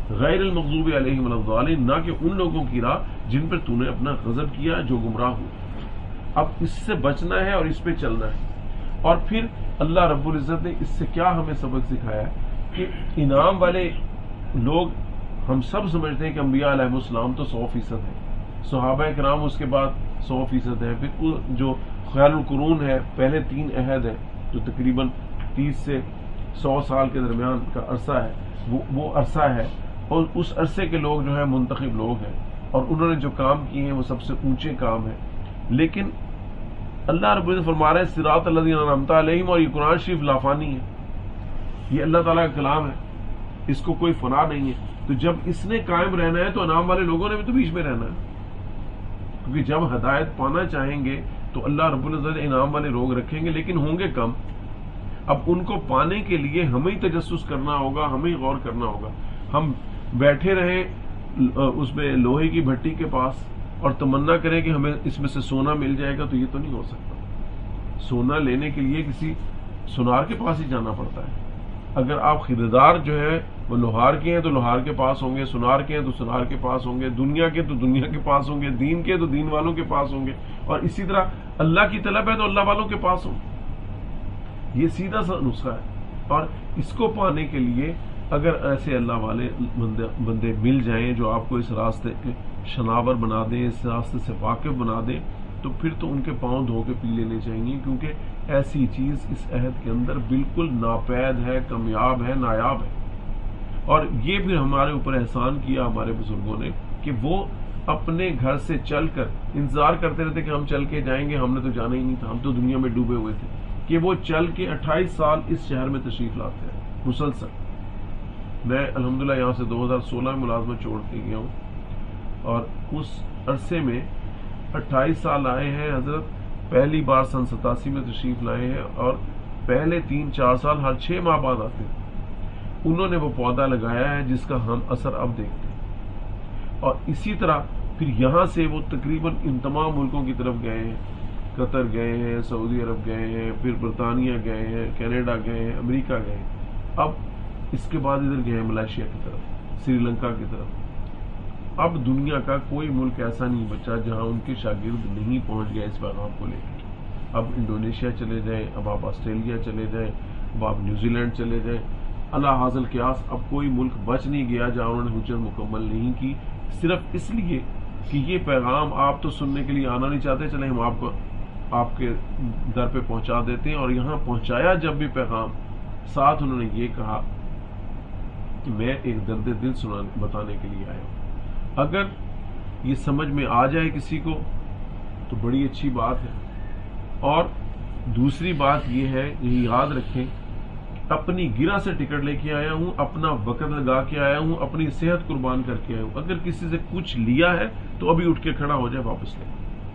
غیر المغضوب علیہم ولا الضالین، نہ کہ ان لوگوں کی راہ جن پر تو نے اپنا غضب کیا جو گمراہ ہو۔ اب اس سے بچنا ہے اور اس پہ چلنا ہے۔ اور پھر اللہ رب العزت نے اس سے کیا ہمیں سبق سکھایا کہ انعام والے لوگ ہم سب سمجھتے ہیں کہ انبیاء علیہ السلام تو 100% ہیں، صحابہ کرام اس کے بعد 100% ہیں، پھر جو خیال القرون ہے پہلے 3 عہد ہیں جو تقریباً 30 سے 100 سال کے درمیان کا عرصہ ہے، وہ عرصہ ہے، اور اس عرصے کے لوگ جو ہیں منتخب لوگ ہیں، اور انہوں نے جو کام کیے ہیں وہ سب سے اونچے کام ہیں۔ لیکن اللہ رب العزت فرما رہے ہیں صراط الذین انعمت علیہم، اور یہ قرآن شریف لافانی ہے، یہ اللہ تعالیٰ کا کلام ہے، اس کو کوئی فنا نہیں ہے۔ تو جب اس نے قائم رہنا ہے تو انعام والے لوگوں نے بھی تو بیچ میں رہنا ہے، کیونکہ جب ہدایت پانا چاہیں گے تو اللہ رب العزت انعام والے لوگ رکھیں گے، لیکن ہوں گے کم۔ اب ان کو پانے کے لیے ہمیں تجسس کرنا ہوگا، ہمیں غور کرنا ہوگا۔ ہم بیٹھے رہیں اس میں لوہے کی بھٹی کے پاس اور تمنا کریں کہ ہمیں اس میں سے سونا مل جائے گا، تو یہ تو نہیں ہو سکتا۔ سونا لینے کے لیے کسی سونار کے پاس ہی جانا پڑتا ہے۔ اگر آپ خریدار جو ہے وہ لوہار کے ہیں تو لوہار کے پاس ہوں گے، سونار کے ہیں تو سونار کے پاس ہوں گے، دنیا کے تو دنیا کے پاس ہوں گے، دین کے تو دین والوں کے پاس ہوں گے، اور اسی طرح اللہ کی طلب ہے تو اللہ والوں کے پاس ہوں۔ یہ سیدھا سا نسخہ ہے، اور اس کو پانے کے لیے اگر ایسے اللہ والے بندے مل جائیں جو آپ کو اس راستے کے شناور بنا دیں، اس راستے سے واقف بنا دیں، تو پھر تو ان کے پاؤں دھو کے پی لینے چاہیے، کیونکہ ایسی چیز اس عہد کے اندر بالکل ناپید ہے، کامیاب ہے، نایاب ہے۔ اور یہ بھی ہمارے اوپر احسان کیا ہمارے بزرگوں نے کہ وہ اپنے گھر سے چل کر انتظار کرتے رہتے کہ ہم چل کے جائیں گے، ہم نے تو جانا ہی نہیں تھا، ہم تو دنیا میں ڈوبے ہوئے تھے، کہ وہ چل کے 28 سال اس شہر میں تشریف لاتے ہیں مسلسل۔ میں الحمدللہ یہاں سے 2016 میں ملازمت چھوڑ کے گیا ہوں، اور اس عرصے میں 28 سال آئے ہیں حضرت۔ پہلی بار سن 87 میں تشریف لائے ہیں، اور پہلے 3-4 سال ہر 6 ماہ بعد آتے ہیں۔ انہوں نے وہ پودا لگایا ہے جس کا ہم اثر اب دیکھتے ہیں، اور اسی طرح پھر یہاں سے وہ تقریباً ان تمام ملکوں کی طرف گئے ہیں، قطر گئے ہیں، سعودی عرب گئے ہیں، پھر برطانیہ گئے ہیں، کینیڈا گئے ہیں، امریکہ گئے ہیں، اب اس کے بعد ادھر گئے ہیں ملائیشیا کی طرف، سری لنکا کی طرف۔ اب دنیا کا کوئی ملک ایسا نہیں بچا جہاں ان کے شاگرد نہیں پہنچ گئے اس پیغام کو لے کے۔ اب انڈونیشیا چلے جائیں، اب آپ آسٹریلیا چلے جائیں، اب آپ نیوزی لینڈ چلے جائیں، اللہ حاصل قیاس اب کوئی ملک بچ نہیں گیا جہاں انہوں نے حجت مکمل نہیں کی، صرف اس لیے کہ یہ پیغام آپ تو سننے کے لیے آنا نہیں چاہتے، چلیں ہم آپ کو آپ کے در پہ پہنچا دیتے ہیں۔ اور یہاں پہنچایا جب بھی پیغام، ساتھ انہوں نے یہ کہا کہ میں ایک درد دل بتانے کے لیے آیا ہوں۔ اگر یہ سمجھ میں آ جائے کسی کو تو بڑی اچھی بات ہے، اور دوسری بات یہ ہے، یہ یاد رکھیں، اپنی گرہ سے ٹکٹ لے کے آیا ہوں، اپنا وقت لگا کے آیا ہوں، اپنی صحت قربان کر کے آیا ہوں۔ اگر کسی سے کچھ لیا ہے تو ابھی اٹھ کے کھڑا ہو جائے، واپس لے۔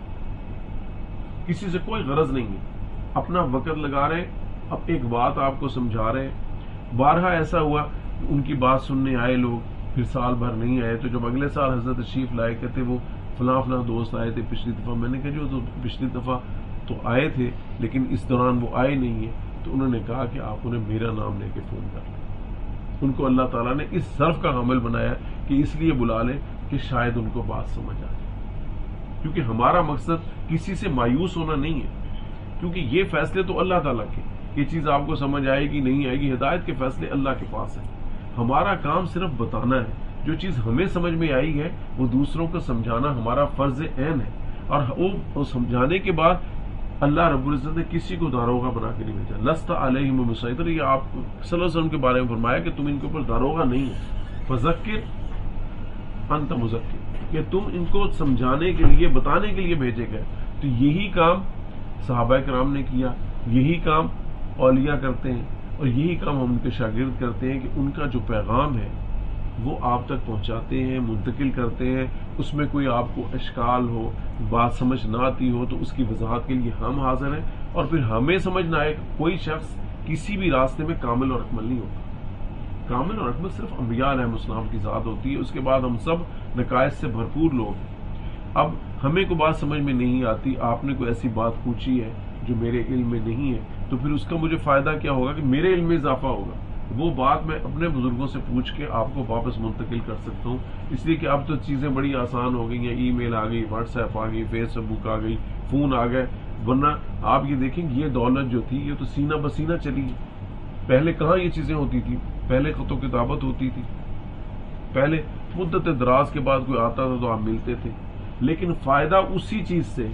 کسی سے کوئی غرض نہیں ہے، اپنا وقت لگا رہے، اب ایک بات آپ کو سمجھا رہے ہیں۔ بارہا ایسا ہوا کہ ان کی بات سننے آئے لوگ، پھر سال بھر نہیں آئے، تو جب اگلے سال حضرت تشریف لائے، کہتے وہ فلاں فلاں دوست آئے تھے پچھلی دفعہ۔ میں نے کہا جو تو پچھلی دفعہ تو آئے تھے لیکن اس دوران وہ آئے نہیں ہیں، تو انہوں نے کہا کہ آپ انہیں میرا نام لے کے فون کر لیں۔ ان کو اللہ تعالیٰ نے اس ظرف کا حامل بنایا کہ اس لیے بلا لیں کہ شاید ان کو بات سمجھ آ جائے، کیونکہ ہمارا مقصد کسی سے مایوس ہونا نہیں ہے، کیونکہ یہ فیصلے تو اللہ تعالیٰ کے، یہ چیز آپ کو سمجھ آئے گی نہیں آئے گی، ہدایت کے فیصلے اللہ کے پاس ہیں۔ ہمارا کام صرف بتانا ہے، جو چیز ہمیں سمجھ میں آئی ہے وہ دوسروں کو سمجھانا ہمارا فرض عین ہے، اور وہ سمجھانے کے بعد اللہ رب العزت نے کسی کو داروغہ بنا کے نہیں بھیجا۔ لست علیہم بمسیطر، یہ آپ صلی اللہ علیہ وسلم کے بارے میں فرمایا کہ تم ان کے اوپر داروغہ نہیں ہے، فذکر انت مذکر، کہ تم ان کو سمجھانے کے لیے، بتانے کے لیے بھیجے گئے۔ تو یہی کام صحابہ کرام نے کیا، یہی کام اولیاء کرتے ہیں، اور یہی کام ہم ان کے شاگرد کرتے ہیں کہ ان کا جو پیغام ہے وہ آپ تک پہنچاتے ہیں، منتقل کرتے ہیں۔ اس میں کوئی آپ کو اشکال ہو، بات سمجھ نہ آتی ہو تو اس کی وضاحت کے لیے ہم حاضر ہیں، اور پھر ہمیں سمجھ نہ آئے، کوئی شخص کسی بھی راستے میں کامل اور اکمل نہیں ہوتا۔ کامل اور اکمل صرف انبیاء علیہ السلام کی ذات ہوتی ہے، اس کے بعد ہم سب نقائص سے بھرپور لوگ ہیں۔ اب ہمیں کوئی بات سمجھ میں نہیں آتی، آپ نے کوئی ایسی بات پوچھی ہے جو میرے علم میں نہیں ہے، تو پھر اس کا مجھے فائدہ کیا ہوگا کہ میرے علم میں اضافہ ہوگا، وہ بات میں اپنے بزرگوں سے پوچھ کے آپ کو واپس منتقل کر سکتا ہوں، اس لیے کہ اب تو چیزیں بڑی آسان ہو گئی ہیں، ای میل آ گئی، واٹس ایپ آ گئی، فیس بک آ گئی، فون آ گئے، ورنہ آپ یہ دیکھیں کہ یہ دولت جو تھی یہ تو سینہ بسینہ چلی ہے۔ پہلے کہاں یہ چیزیں ہوتی تھی؟ پہلے خط و کتابت ہوتی تھی، پہلے مدت دراز کے بعد کوئی آتا تھا تو آپ ملتے تھے، لیکن فائدہ اسی چیز سے،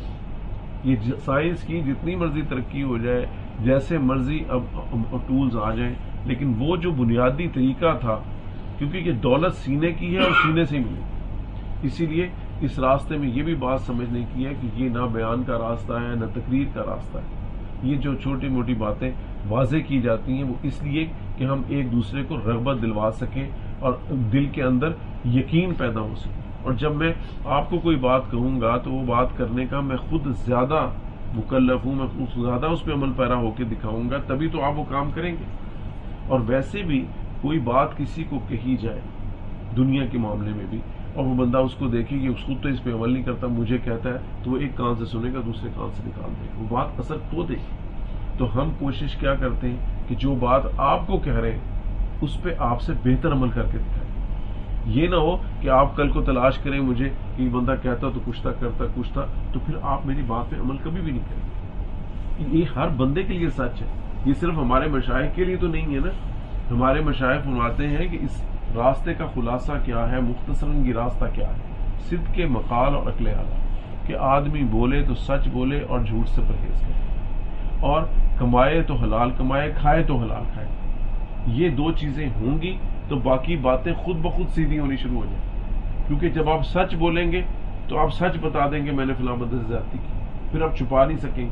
یہ سائنس کی جتنی مرضی ترقی ہو جائے، جیسے مرضی اب ٹولز آ جائیں، لیکن وہ جو بنیادی طریقہ تھا، کیونکہ یہ دولت سینے کی ہے اور سینے سے ملی، اسی لیے اس راستے میں یہ بھی بات سمجھنے کی ہے کہ یہ نہ بیان کا راستہ ہے نہ تقریر کا راستہ ہے۔ یہ جو چھوٹی موٹی باتیں واضح کی جاتی ہیں وہ اس لیے کہ ہم ایک دوسرے کو رغبت دلوا سکیں اور دل کے اندر یقین پیدا ہو سکے، اور جب میں آپ کو کوئی بات کہوں گا تو وہ بات کرنے کا میں خود زیادہ مکلف ہوں، میں خود زیادہ اس پہ عمل پیرا ہو کے دکھاؤں گا، تبھی تو آپ وہ کام کریں گے۔ اور ویسے بھی کوئی بات کسی کو کہی جائے دنیا کے معاملے میں بھی، اور وہ بندہ اس کو دیکھے کہ اس خود تو اس پہ عمل نہیں کرتا، مجھے کہتا ہے، تو وہ ایک کان سے سنے گا دوسرے کان سے نکال دے گا، وہ بات اثر کھو دے گی۔ تو ہم کوشش کیا کرتے ہیں کہ جو بات آپ کو کہہ رہے ہیں اس پہ آپ سے بہتر عمل کر کے دکھائیں۔ یہ نہ ہو کہ آپ کل کو تلاش کریں مجھے کہ بندہ کہتا تو کچھ تھا، کرتا کچھ تھا، تو پھر آپ میری بات پہ عمل کبھی بھی نہیں کریں۔ یہ ہر بندے کے لیے سچ ہے، یہ صرف ہمارے مشائخ کے لیے تو نہیں ہے نا۔ ہمارے مشائخ فرماتے ہیں کہ اس راستے کا خلاصہ کیا ہے، مختصراً یہ راستہ کیا ہے، صدق کے مقال اور عقل اعلیٰ، کہ آدمی بولے تو سچ بولے اور جھوٹ سے پرہیز کرے، اور کمائے تو حلال کمائے، کھائے تو حلال کھائے۔ یہ دو چیزیں ہوں گی تو باقی باتیں خود بخود سیدھی ہونی شروع ہو جائیں، کیونکہ جب آپ سچ بولیں گے تو آپ سچ بتا دیں گے میں نے فلاں بندے سے زیادتی کی، پھر آپ چھپا نہیں سکیں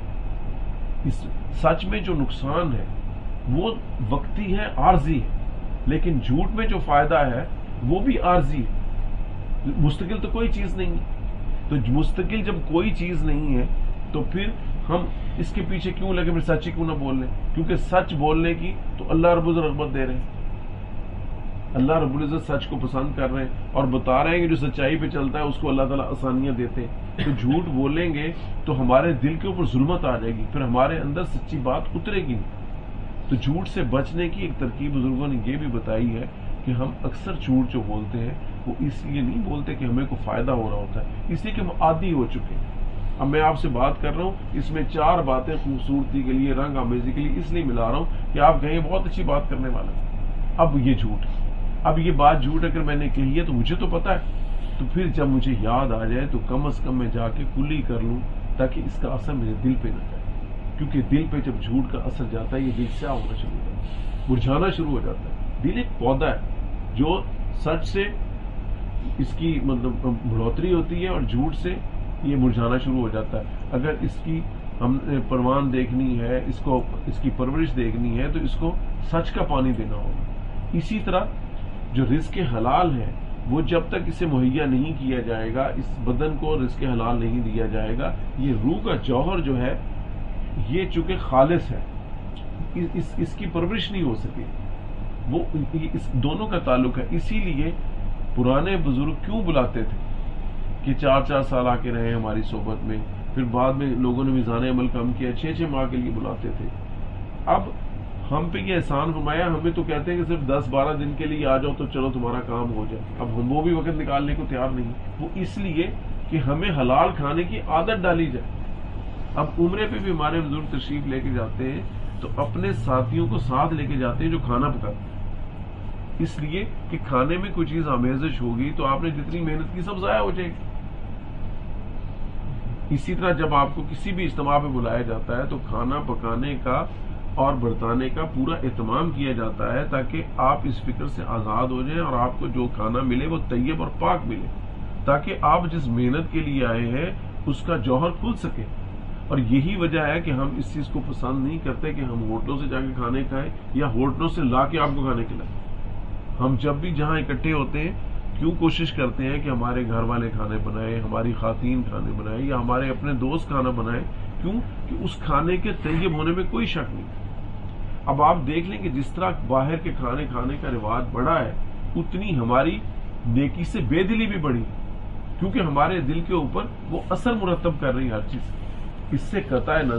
گے۔ اس سچ میں جو نقصان ہے وہ وقتی ہے، عارضی ہے، لیکن جھوٹ میں جو فائدہ ہے وہ بھی عارضی ہے، مستقل تو کوئی چیز نہیں ہے۔ تو مستقل جب کوئی چیز نہیں ہے تو پھر ہم اس کے پیچھے کیوں لگے، پھر سچ ہی کیوں نہ بول لیں؟ کیونکہ سچ بولنے کی تو اللہ رب العزت رغبت دے رہے ہیں، اللہ رب العزت سچ کو پسند کر رہے ہیں اور بتا رہے ہیں کہ جو سچائی پہ چلتا ہے اس کو اللہ تعالیٰ آسانیاں دیتے ہیں۔ تو جھوٹ بولیں گے تو ہمارے دل کے اوپر ظلمت آ جائے گی، پھر ہمارے اندر سچی بات اترے گی نہیں۔ تو جھوٹ سے بچنے کی ایک ترکیب بزرگوں نے یہ بھی بتائی ہے کہ ہم اکثر جھوٹ جو بولتے ہیں وہ اس لیے نہیں بولتے کہ ہمیں کوئی فائدہ ہو رہا ہوتا ہے، اس لیے کہ ہم عادی ہو چکے ہیں۔ اب میں آپ سے بات کر رہا ہوں، اس میں 4 باتیں خوبصورتی کے لیے، رنگ آمیزی کے لیے اس لیے ملا رہا ہوں کہ آپ کہیں بہت اچھی بات کرنے والا ہے، اب یہ جھوٹ ہے، اب یہ بات جھوٹ اگر میں نے کہی ہے تو مجھے تو پتا ہے، تو پھر جب مجھے یاد آ جائے تو کم از کم میں جا کے کلی کر لوں تاکہ اس کا اثر میرے دل پہ نہ جائے، کیونکہ دل پہ جب جھوٹ کا اثر جاتا ہے یہ دل سیاہ ہونا شروع ہو جاتا ہے، مرجھانا شروع ہو جاتا ہے۔ دل ایک پودا ہے جو سچ سے اس کی مطلب بڑھوتری ہوتی ہے اور جھوٹ سے یہ مرجھانا شروع ہو جاتا ہے۔ اگر اس کی ہم نے پروان دیکھنی ہے، اس کی پرورش دیکھنی ہے تو اس کو سچ کا پانی دینا ہوگا۔ اسی طرح جو رزق حلال ہے وہ جب تک اسے مہیا نہیں کیا جائے گا، اس بدن کو رزق حلال نہیں دیا جائے گا، یہ روح کا جوہر جو ہے یہ چونکہ خالص ہے، اس کی پرورش نہیں ہو سکے، وہ اس دونوں کا تعلق ہے۔ اسی لیے پرانے بزرگ کیوں بلاتے تھے کہ 4 سال آ کے رہے ہماری صحبت میں، پھر بعد میں لوگوں نے میزان عمل کم کیا، 6 ماہ کے لیے بلاتے تھے۔ اب ہم پہ یہ احسان فرمایا، ہمیں تو کہتے ہیں کہ صرف 10-12 دن کے لیے آ جاؤ تو چلو تمہارا کام ہو جائے، اب ہم وہ بھی وقت نکالنے کو تیار نہیں، وہ اس لیے کہ ہمیں حلال کھانے کی عادت ڈالی جائے۔ اب عمرے پہ بھی ہمارے بزرگ تشریف لے کے جاتے ہیں تو اپنے ساتھیوں کو ساتھ لے کے جاتے ہیں جو کھانا پکاتے ہیں، اس لیے کہ کھانے میں کوئی چیز آمیزش ہوگی تو آپ نے جتنی محنت کی سب ضائع ہو جائے گی۔ اسی طرح جب آپ کو کسی بھی اجتماع پہ بلایا جاتا ہے تو کھانا پکانے کا اور برتانے کا پورا اہتمام کیا جاتا ہے تاکہ آپ اس فکر سے آزاد ہو جائیں اور آپ کو جو کھانا ملے وہ طیب اور پاک ملے، تاکہ آپ جس محنت کے لیے آئے ہیں اس کا جوہر کھل سکے۔ اور یہی وجہ ہے کہ ہم اس چیز کو پسند نہیں کرتے کہ ہم ہوٹلوں سے جا کے کھانے کھائیں یا ہوٹلوں سے لا کے آپ کو کھانے کھلائیں۔ ہم جب بھی جہاں اکٹھے ہوتے ہیں کیوں کوشش کرتے ہیں کہ ہمارے گھر والے کھانے بنائیں، ہماری خواتین کھانے بنائیں یا ہمارے اپنے دوست کھانا بنائیں، کیوں کہ اس کھانے کے طیب ہونے میں کوئی شک نہیں۔ اب آپ دیکھ لیں کہ جس طرح باہر کے کھانے کھانے کا رواج بڑھا ہے اتنی ہماری نیکی سے بے دلی بھی بڑھی، کیونکہ ہمارے دل کے اوپر وہ اثر مرتب کر رہی ہر چیز۔ اس سے قطع نظر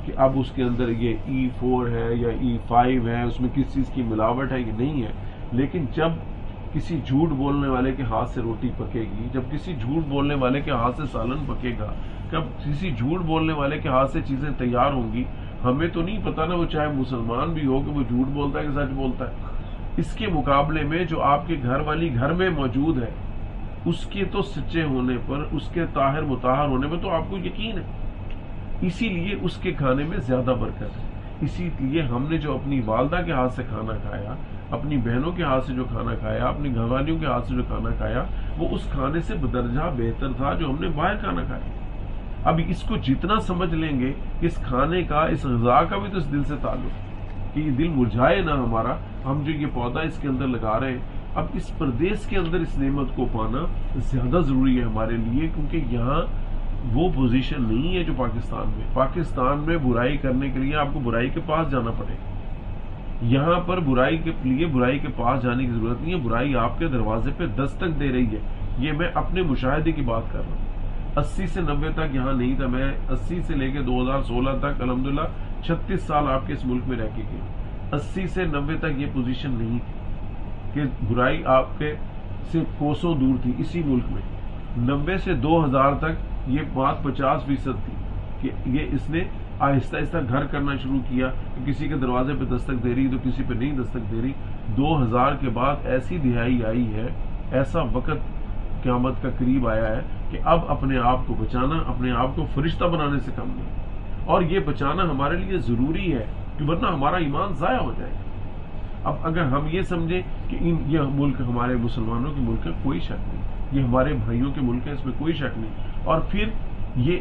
کہ اب اس کے اندر یہ E4 ہے یا E5 ہے، اس میں کس چیز کی ملاوٹ ہے، یہ نہیں ہے. لیکن جب کسی جھوٹ بولنے والے کے ہاتھ سے روٹی پکے گی، جب کسی جھوٹ بولنے والے کے ہاتھ سے سالن پکے گا، جب کسی جھوٹ بولنے والے کے ہاتھ سے چیزیں تیار ہوں گی، ہمیں تو نہیں پتا نا وہ چاہے مسلمان بھی ہو کہ وہ جھوٹ بولتا ہے کہ سچ بولتا ہے. اس کے مقابلے میں جو آپ کے گھر والی گھر میں موجود ہے، اس کے تو سچے ہونے پر، اس کے طاہر مطہر ہونے میں تو آپ کو یقین ہے. اسی لیے اس کے کھانے میں زیادہ برکت ہے. اسی لیے ہم نے جو اپنی والدہ کے ہاتھ سے کھانا کھایا، اپنی بہنوں کے ہاتھ سے جو کھانا کھایا، اپنی گھر والیوں کے ہاتھ سے جو کھانا کھایا، وہ اس کھانے سے بدرجہ بہتر تھا جو ہم نے باہر کھانا کھایا. اب اس کو جتنا سمجھ لیں گے، اس کھانے کا، اس غذا کا بھی تو اس دل سے تعلق، کہ یہ دل مرجھائے نہ ہمارا. ہم جو یہ پودا اس کے اندر لگا رہے ہیں، اب اس پردیس کے اندر اس نعمت کو پانا زیادہ ضروری ہے ہمارے لیے، کیونکہ یہاں وہ پوزیشن نہیں ہے جو پاکستان میں. پاکستان میں برائی کرنے کے لیے آپ کو برائی کے پاس جانا پڑے گا. یہاں پر برائی کے لیے برائی کے پاس جانے کی ضرورت نہیں ہے. برائی آپ کے دروازے پہ دستک دے رہی ہے. یہ میں اپنے مشاہدے کی بات کر رہا ہوں. 80 سے 90 تک یہاں نہیں تھا. میں 80 سے لے کے 2016 تک الحمدللہ 36 سال آپ کے اس ملک میں رہ کے گئے. 80 سے 90 تک یہ پوزیشن نہیں تھی کہ برائی آپ کے سے کوسوں دور تھی اسی ملک میں. 90 سے 2000 تک یہ بات 50% تھی کہ یہ اس نے آہستہ آہستہ گھر کرنا شروع کیا کہ کسی کے دروازے پہ دستک دے رہی تو کسی پہ نہیں دستک دے رہی. 2000 کے بعد ایسی دہائی آئی ہے، ایسا وقت قیامت کا قریب آیا ہے کہ اب اپنے آپ کو بچانا اپنے آپ کو فرشتہ بنانے سے کم نہیں. اور یہ بچانا ہمارے لیے ضروری ہے کہ ورنہ ہمارا ایمان ضائع ہو جائے گا. اب اگر ہم یہ سمجھیں کہ یہ ملک ہمارے مسلمانوں کے ملک ہے، کوئی شک نہیں. یہ ہمارے بھائیوں کے ملک ہے، اس میں کوئی شک نہیں. اور پھر یہ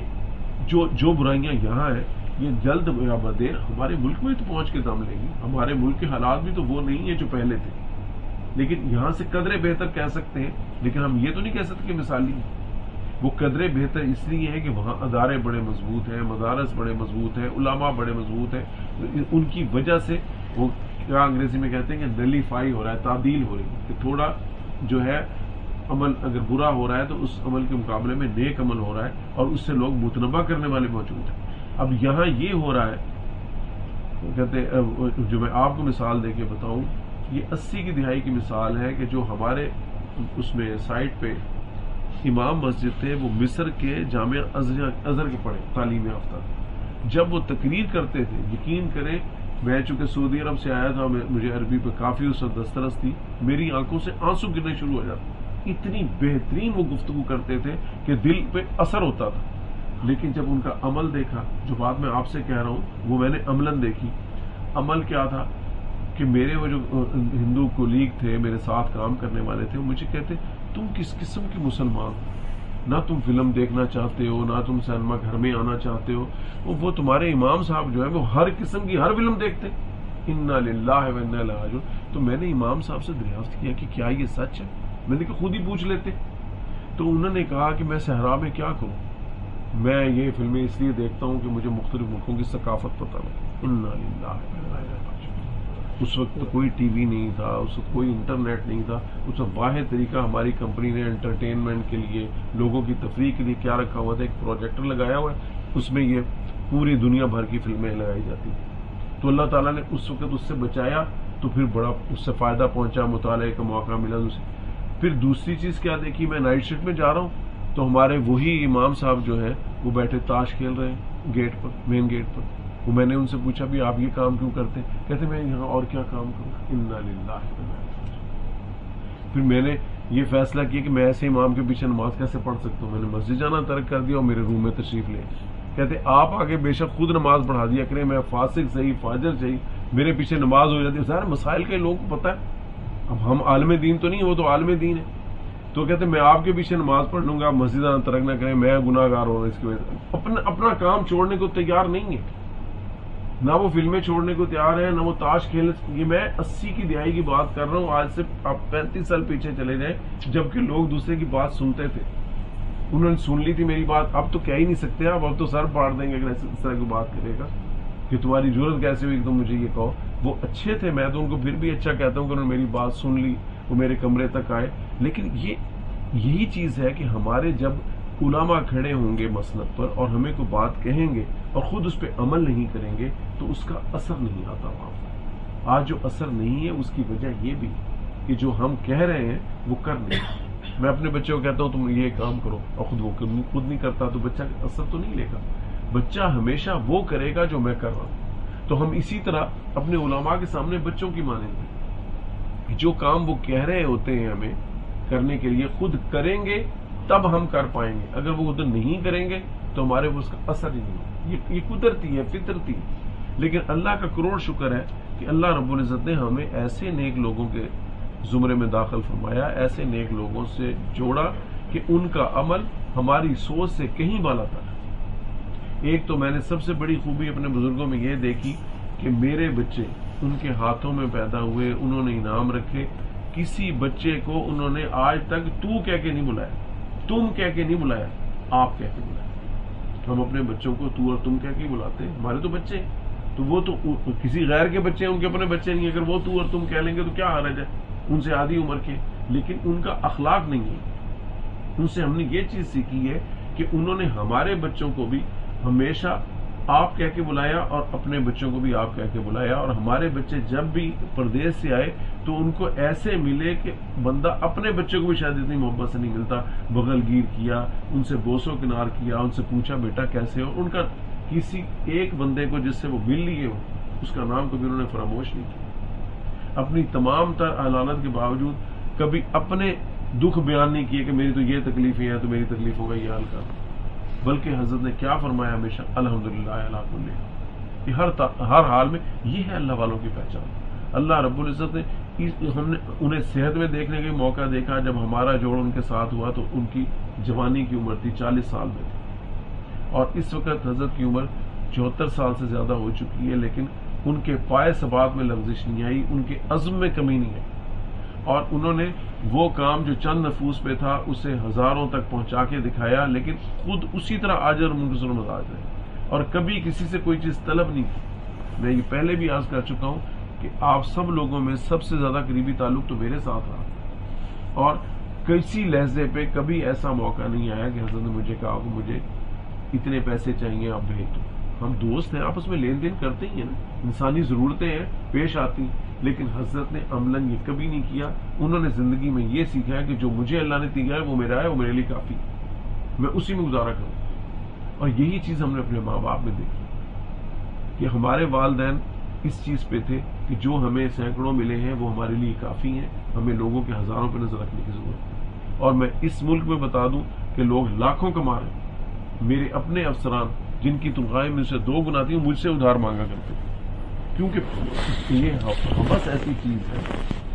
جو برائیاں یہاں ہیں، یہ جلد یا بدیر ہمارے ملک میں تو پہنچ کے دم لیں گی. ہمارے ملک کے حالات بھی تو وہ نہیں ہیں جو پہلے تھے، لیکن یہاں سے قدرے بہتر کہہ سکتے ہیں. لیکن ہم یہ تو نہیں کہہ سکتے کہ مثالی ہیں. وہ قدرے بہتر اس لیے ہے کہ وہاں ادارے بڑے مضبوط ہیں، مدارس بڑے مضبوط ہیں، علماء بڑے مضبوط ہیں. ان کی وجہ سے وہ کیا انگریزی میں کہتے ہیں کہ نلیفائی ہو رہا ہے، تعدیل ہو رہی ہے، کہ تھوڑا جو ہے عمل اگر برا ہو رہا ہے تو اس عمل کے مقابلے میں نیک عمل ہو رہا ہے اور اس سے لوگ متنبع کرنے والے موجود ہیں. اب یہاں یہ ہو رہا ہے، کہتے جو میں آپ کو مثال دے کے بتاؤں، یہ 80 کی دہائی کی مثال ہے کہ جو ہمارے اس میں سائٹ پہ امام مسجد تھے، وہ مصر کے جامعہ ازہر کے پڑھے تعلیم یافتہ تھے. جب وہ تقریر کرتے تھے، یقین کریں میں چونکہ سعودی عرب سے آیا تھا، مجھے عربی پہ کافی اس وقت دسترس تھی، میری آنکھوں سے آنسو گرنے شروع ہو جاتے. اتنی بہترین وہ گفتگو کرتے تھے کہ دل پہ اثر ہوتا تھا. لیکن جب ان کا عمل دیکھا، جو بات میں آپ سے کہہ رہا ہوں وہ میں نے عملاً دیکھی. عمل کیا تھا کہ میرے وہ جو ہندو کولیگ تھے، میرے ساتھ کام کرنے والے تھے، وہ مجھے کہتے تم کس قسم کے مسلمان، نہ تم فلم دیکھنا چاہتے ہو، نہ تم سینما گھر میں آنا چاہتے ہو. وہ تمہارے امام صاحب جو ہے وہ ہر قسم کی ہر فلم دیکھتے. انا للہ و انا الیہ راجعون. تو میں نے امام صاحب سے دریافت کیا کہ کیا یہ سچ ہے؟ میں نے کہا خود ہی پوچھ لیتے. تو انہوں نے کہا کہ میں صحرا میں کیا کروں، میں یہ فلمیں اس لیے دیکھتا ہوں کہ مجھے مختلف ملکوں کی ثقافت پتہ لگے. انا للہ و انا الیہ راجعون. اس وقت تو کوئی ٹی وی نہیں تھا، اس وقت کوئی انٹرنیٹ نہیں تھا. اس وقت واحد طریقہ ہماری کمپنی نے انٹرٹینمنٹ کے لیے، لوگوں کی تفریح کے لیے کیا رکھا ہوا تھا، ایک پروجیکٹر لگایا ہوا ہے، اس میں یہ پوری دنیا بھر کی فلمیں لگائی جاتی تھیں. تو اللہ تعالیٰ نے اس وقت اس سے بچایا، تو پھر بڑا اس سے فائدہ پہنچا، مطالعے کا موقع ملا اسے. پھر دوسری چیز کیا دیکھی، میں نائٹ شفٹ میں جا رہا ہوں تو ہمارے وہی امام صاحب جو ہیں وہ بیٹھے تاش کھیل رہے ہیں گیٹ پر، مین گیٹ پر. وہ میں نے ان سے پوچھا بھی آپ یہ کام کیوں کرتے ہیں؟ کہتے میں یہاں اور کیا کام کروں. انا للہ. پھر میں نے یہ فیصلہ کیا کہ میں ایسے امام کے پیچھے نماز کیسے پڑھ سکتا ہوں. میں نے مسجد جانا ترک کر دیا اور میرے روم میں تشریف لے. کہتے آپ آگے بے شک خود نماز پڑھا دیا کریں، میں فاسق صحیح فاجر صحیح میرے پیچھے نماز ہو جاتی ہے. سارے مسائل کے لوگوں کو پتہ ہے. اب ہم عالم دین تو نہیں، وہ تو عالم دین ہے. تو کہتے میں آپ کے پیچھے نماز پڑھ لوں گا، آپ مسجد آنا ترک نہ کریں، میں گناہ گار ہوں اس کی وجہ سے. اپنا کام چھوڑنے کو تیار نہیں ہے، نہ وہ فلمیں چھوڑنے کو تیار ہے، نہ وہ تاش کھیلنے. یہ میں 80 کی دہائی کی بات کر رہا ہوں. آج سے آپ 35 سال پیچھے چلے جائیں، جبکہ لوگ دوسرے کی بات سنتے تھے. انہوں نے سن لی تھی میری بات. اب تو کہہ ہی نہیں سکتے آپ، اب تو سر پاڑ دیں گے اگر اس طرح کی بات کرے گا کہ تمہاری ضرورت کیسے ہوئی کہ تم مجھے یہ کہو. وہ اچھے تھے، میں تو ان کو پھر بھی اچھا کہتا ہوں کہ انہوں نے میری بات سن لی، وہ میرے کمرے تک آئے. لیکن یہی چیز ہے کہ ہمارے جب علماء کھڑے ہوں گے مسلک پر اور ہمیں کوئی بات کہیں گے اور خود اس پہ عمل نہیں کریں گے تو اس کا اثر نہیں آتا وہاں پر. آج جو اثر نہیں ہے اس کی وجہ یہ بھی کہ جو ہم کہہ رہے ہیں وہ کر نہیں. میں اپنے بچے کو کہتا ہوں تم یہ کام کرو اور خود نہیں کرتا تو بچہ اثر تو نہیں لے گا. بچہ ہمیشہ وہ کرے گا جو میں کر رہا ہوں. تو ہم اسی طرح اپنے علماء کے سامنے بچوں کی مانیں گے. جو کام وہ کہہ رہے ہوتے ہیں ہمیں کرنے کے لیے خود کریں گے تب ہم کر پائیں گے. اگر وہ ادھر نہیں کریں گے تو ہمارے وہ اس کا اثر ہی نہیں ہوگا. یہ قدرتی ہے، فطرتی. لیکن اللہ کا کروڑ شکر ہے کہ اللہ رب العزت نے ہمیں ایسے نیک لوگوں کے زمرے میں داخل فرمایا، ایسے نیک لوگوں سے جوڑا کہ ان کا عمل ہماری سوچ سے کہیں بالا تر ہے. ایک تو میں نے سب سے بڑی خوبی اپنے بزرگوں میں یہ دیکھی کہ میرے بچے ان کے ہاتھوں میں پیدا ہوئے، انہوں نے انعام رکھے. کسی بچے کو انہوں نے آج تک تو کہہ کے نہیں بلایا، تم کہہ کے نہیں بلایا، آپ کہہ کے بلایا. ہم اپنے بچوں کو تو اور تم کہہ کے بلاتے ہیں. ہمارے تو بچے ہیں تو وہ تو کسی غیر کے بچے ہیں، ان کے اپنے بچے نہیں. اگر وہ تو اور تم کہہ لیں گے تو کیا حرج ہے، ان سے آدھی عمر کے. لیکن ان کا اخلاق نہیں ہے. ان سے ہم نے یہ چیز سیکھی ہے کہ انہوں نے ہمارے بچوں کو بھی ہمیشہ آپ کہہ کے بلایا اور اپنے بچوں کو بھی آپ کہہ کے بلایا. اور ہمارے بچے جب بھی پردیس سے آئے تو ان کو ایسے ملے کہ بندہ اپنے بچے کو بھی شاید اتنی محبت سے نہیں ملتا. بغل گیر کیا، ان سے بوسو کنار کیا، ان سے پوچھا بیٹا کیسے ہو. ان کا کسی ایک بندے کو جس سے وہ مل لیے ہو اس کا نام کبھی انہوں نے فراموش نہیں کیا. اپنی تمام تر حالات کے باوجود کبھی اپنے دکھ بیان نہیں کیے کہ میری تو یہ تکلیفیں ہیں تو میری تکلیفوں کا یہ حال کر. بلکہ حضرت نے کیا فرمایا ہمیشہ، الحمدللہ علی کل حال، کہ ہر حال میں یہ ہے اللہ والوں کی پہچان. اللہ رب العزت نے ہم نے انہیں صحت میں دیکھنے کا موقع دیکھا. جب ہمارا جوڑ ان کے ساتھ ہوا تو ان کی جوانی کی عمر تھی 40 سال میں تھی اور اس وقت حضرت کی عمر 74 سال سے زیادہ ہو چکی ہے. لیکن ان کے پائے ثبات میں لغزش نہیں آئی، ان کے عزم میں کمی نہیں آئی. اور انہوں نے وہ کام جو چند نفوس پہ تھا اسے ہزاروں تک پہنچا کے دکھایا. لیکن خود اسی طرح آجر منکسر مزاج رہے اور کبھی کسی سے کوئی چیز طلب نہیں کی. میں یہ پہلے بھی عرض کر چکا ہوں کہ آپ سب لوگوں میں سب سے زیادہ قریبی تعلق تو میرے ساتھ رہا اور کسی لہجے پہ کبھی ایسا موقع نہیں آیا کہ حضرت نے مجھے کہا کہ مجھے اتنے پیسے چاہیے آپ بھیج دو. ہم دوست ہیں، آپس میں لین دین کرتے ہی ہیں نا، انسانی ضرورتیں ہیں پیش آتی. لیکن حضرت نے عملاً یہ کبھی نہیں کیا. انہوں نے زندگی میں یہ سیکھا ہے کہ جو مجھے اللہ نے دیا ہے وہ میرا ہے، وہ میرے لیے کافی، میں اسی میں گزارا کروں. اور یہی چیز ہم نے اپنے ماں باپ میں دیکھی کہ ہمارے والدین اس چیز پہ تھے کہ جو ہمیں سینکڑوں ملے ہیں وہ ہمارے لیے کافی ہیں، ہمیں لوگوں کے ہزاروں پہ نظر رکھنے کی ضرورت ہے. اور میں اس ملک میں بتا دوں کہ لوگ لاکھوں کما رہے ہیں. میرے اپنے افسران جن کی تنخواہیں مجھ سے 2 گنا تھیں مجھ سے ادھار مانگا کرتے تھے. کیونکہ یہ حوث ایسی چیز ہے،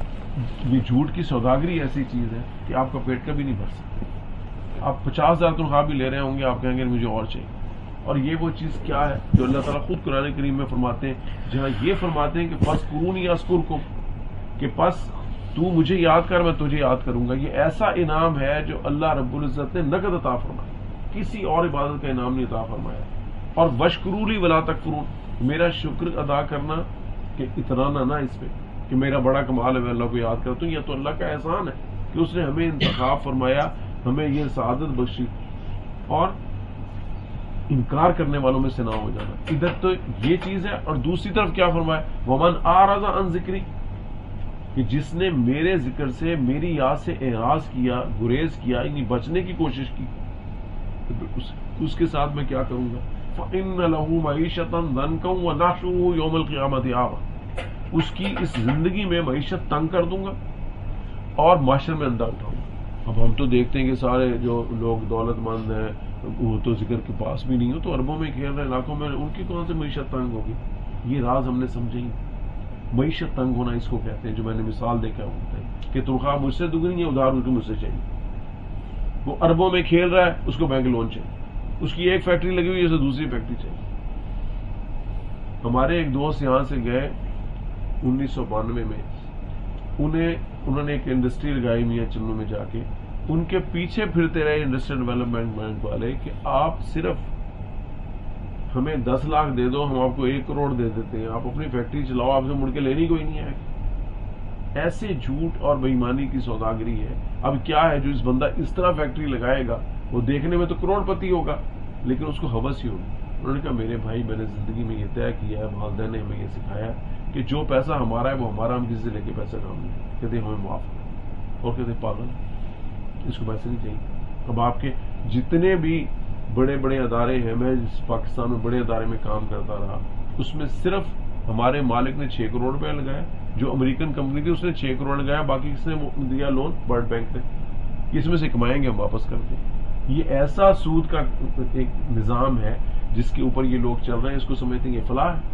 یہ جھوٹ کی سوداگری ایسی چیز ہے کہ آپ کا پیٹ کبھی نہیں بھر سکتا. آپ 50,000 تنخواہ بھی لے رہے ہوں گے، آپ کہیں گے مجھے اور چاہیے. اور یہ وہ چیز کیا ہے جو اللہ تعالیٰ خود قرآن کریم میں فرماتے ہیں، جہاں یہ فرماتے ہیں کہ فَاذْكُرُونِی أَذْكُرْكُمْ، کہ پس تو مجھے یاد کر میں تجھے یاد کروں گا. یہ ایسا انعام ہے جو اللہ رب العزت نے نقد عطا فرمایا، کسی اور عبادت کا انعام نہیں عطا فرمایا. اور وَاشْكُرُوا لِی وَلَا تَکْفُرُونَ، میرا شکر ادا کرنا کہ اترانا نہ اس پہ کہ میرا بڑا کمال ہے میں اللہ کو یاد کرتا ہوں. یہ تو اللہ کا احسان ہے کہ اس نے ہمیں انتخاب فرمایا، ہمیں یہ سعادت بخشی. اور انکار کرنے والوں میں سے نہ ہو جانا. ادھر تو یہ چیز ہے اور دوسری طرف کیا فرمایا، وَمَنْ أَعْرَضَ عَنْ ذِكْرِی، کہ جس نے میرے ذکر سے، میری یاد سے اعراض کیا، گریز کیا، یعنی بچنے کی کوشش کی، اس کے ساتھ میں کیا کروں گا، فَإِنَّ لَهُ مَعِيشَةً ضَنْكًا وَنَحْشُرُهُ يَوْمَ الْقِيَامَةِ أَعْمَىٰ، اس کی اس زندگی میں معیشت تنگ کر دوں گا اور معاشر میں اندھا اٹھاؤں گا. اب ہم تو دیکھتے ہیں کہ سارے جو لوگ دولت مند ہیں وہ تو ذکر کے پاس بھی نہیں ہو، تو اربوں میں کھیل رہے علاقوں میں، ان کی کون سی معیشت تنگ ہوگی. یہ راز ہم نے سمجھے ہی. معیشت تنگ ہونا اس کو کہتے ہیں، جو میں نے مثال دیکھا ہوتا ہے کہ تنخواہ مجھ سے دگنی ہے، ادھار مجھ سے چاہیے. وہ اربوں میں کھیل رہا ہے، اس کو بینک لون چاہیے. اس کی ایک فیکٹری لگی ہوئی ہے، اسے دوسری فیکٹری چاہیے. ہمارے ایک دوست یہاں سے گئے 1992 میں، انہوں نے ایک انڈسٹری لگائی میاں چنو میں جا کے. ان کے پیچھے پھرتے رہے انڈسٹریل ڈیولپمنٹ بینک والے کہ آپ صرف ہمیں 10 لاکھ دے دو، ہم آپ کو 1 کروڑ دے دیتے ہیں، آپ اپنی فیکٹری چلاؤ، آپ سے مڑ کے لینی کوئی نہیں ہے. ایسے جھوٹ اور بےایمانی کی سوداگری ہے. اب کیا ہے جو اس بندہ اس طرح فیکٹری لگائے گا وہ دیکھنے میں تو کروڑ پتی ہوگا لیکن اس کو ہوس ہی ہوگی. انہوں نے کہا میرے بھائی میں نے زندگی میں یہ طے کیا ہے, والدین نے ہمیں یہ سکھایا کہ جو پیسہ ہمارا ہے وہ ہمارا, ہم کسی سے لے کے پیسہ کام نہیں. کہتے ہمیں معاف کرو. اور کہتے پاگل اس کو پیسے نہیں چاہیے. اب آپ کے جتنے بھی بڑے بڑے ادارے ہیں, میں پاکستان میں بڑے ادارے میں کام کرتا رہا, اس میں صرف ہمارے مالک نے 6 کروڑ روپے لگایا, جو امریکن کمپنی تھی اس نے 6 کروڑ لگایا, باقی کس نے دیا لون؟ ورلڈ بینک نے. اس میں سے کمائیں گے ہم واپس کر دیں. یہ ایسا سود کا ایک نظام ہے جس کے اوپر یہ لوگ چل رہے ہیں, اس کو سمجھتے ہیں یہ فلاح ہے,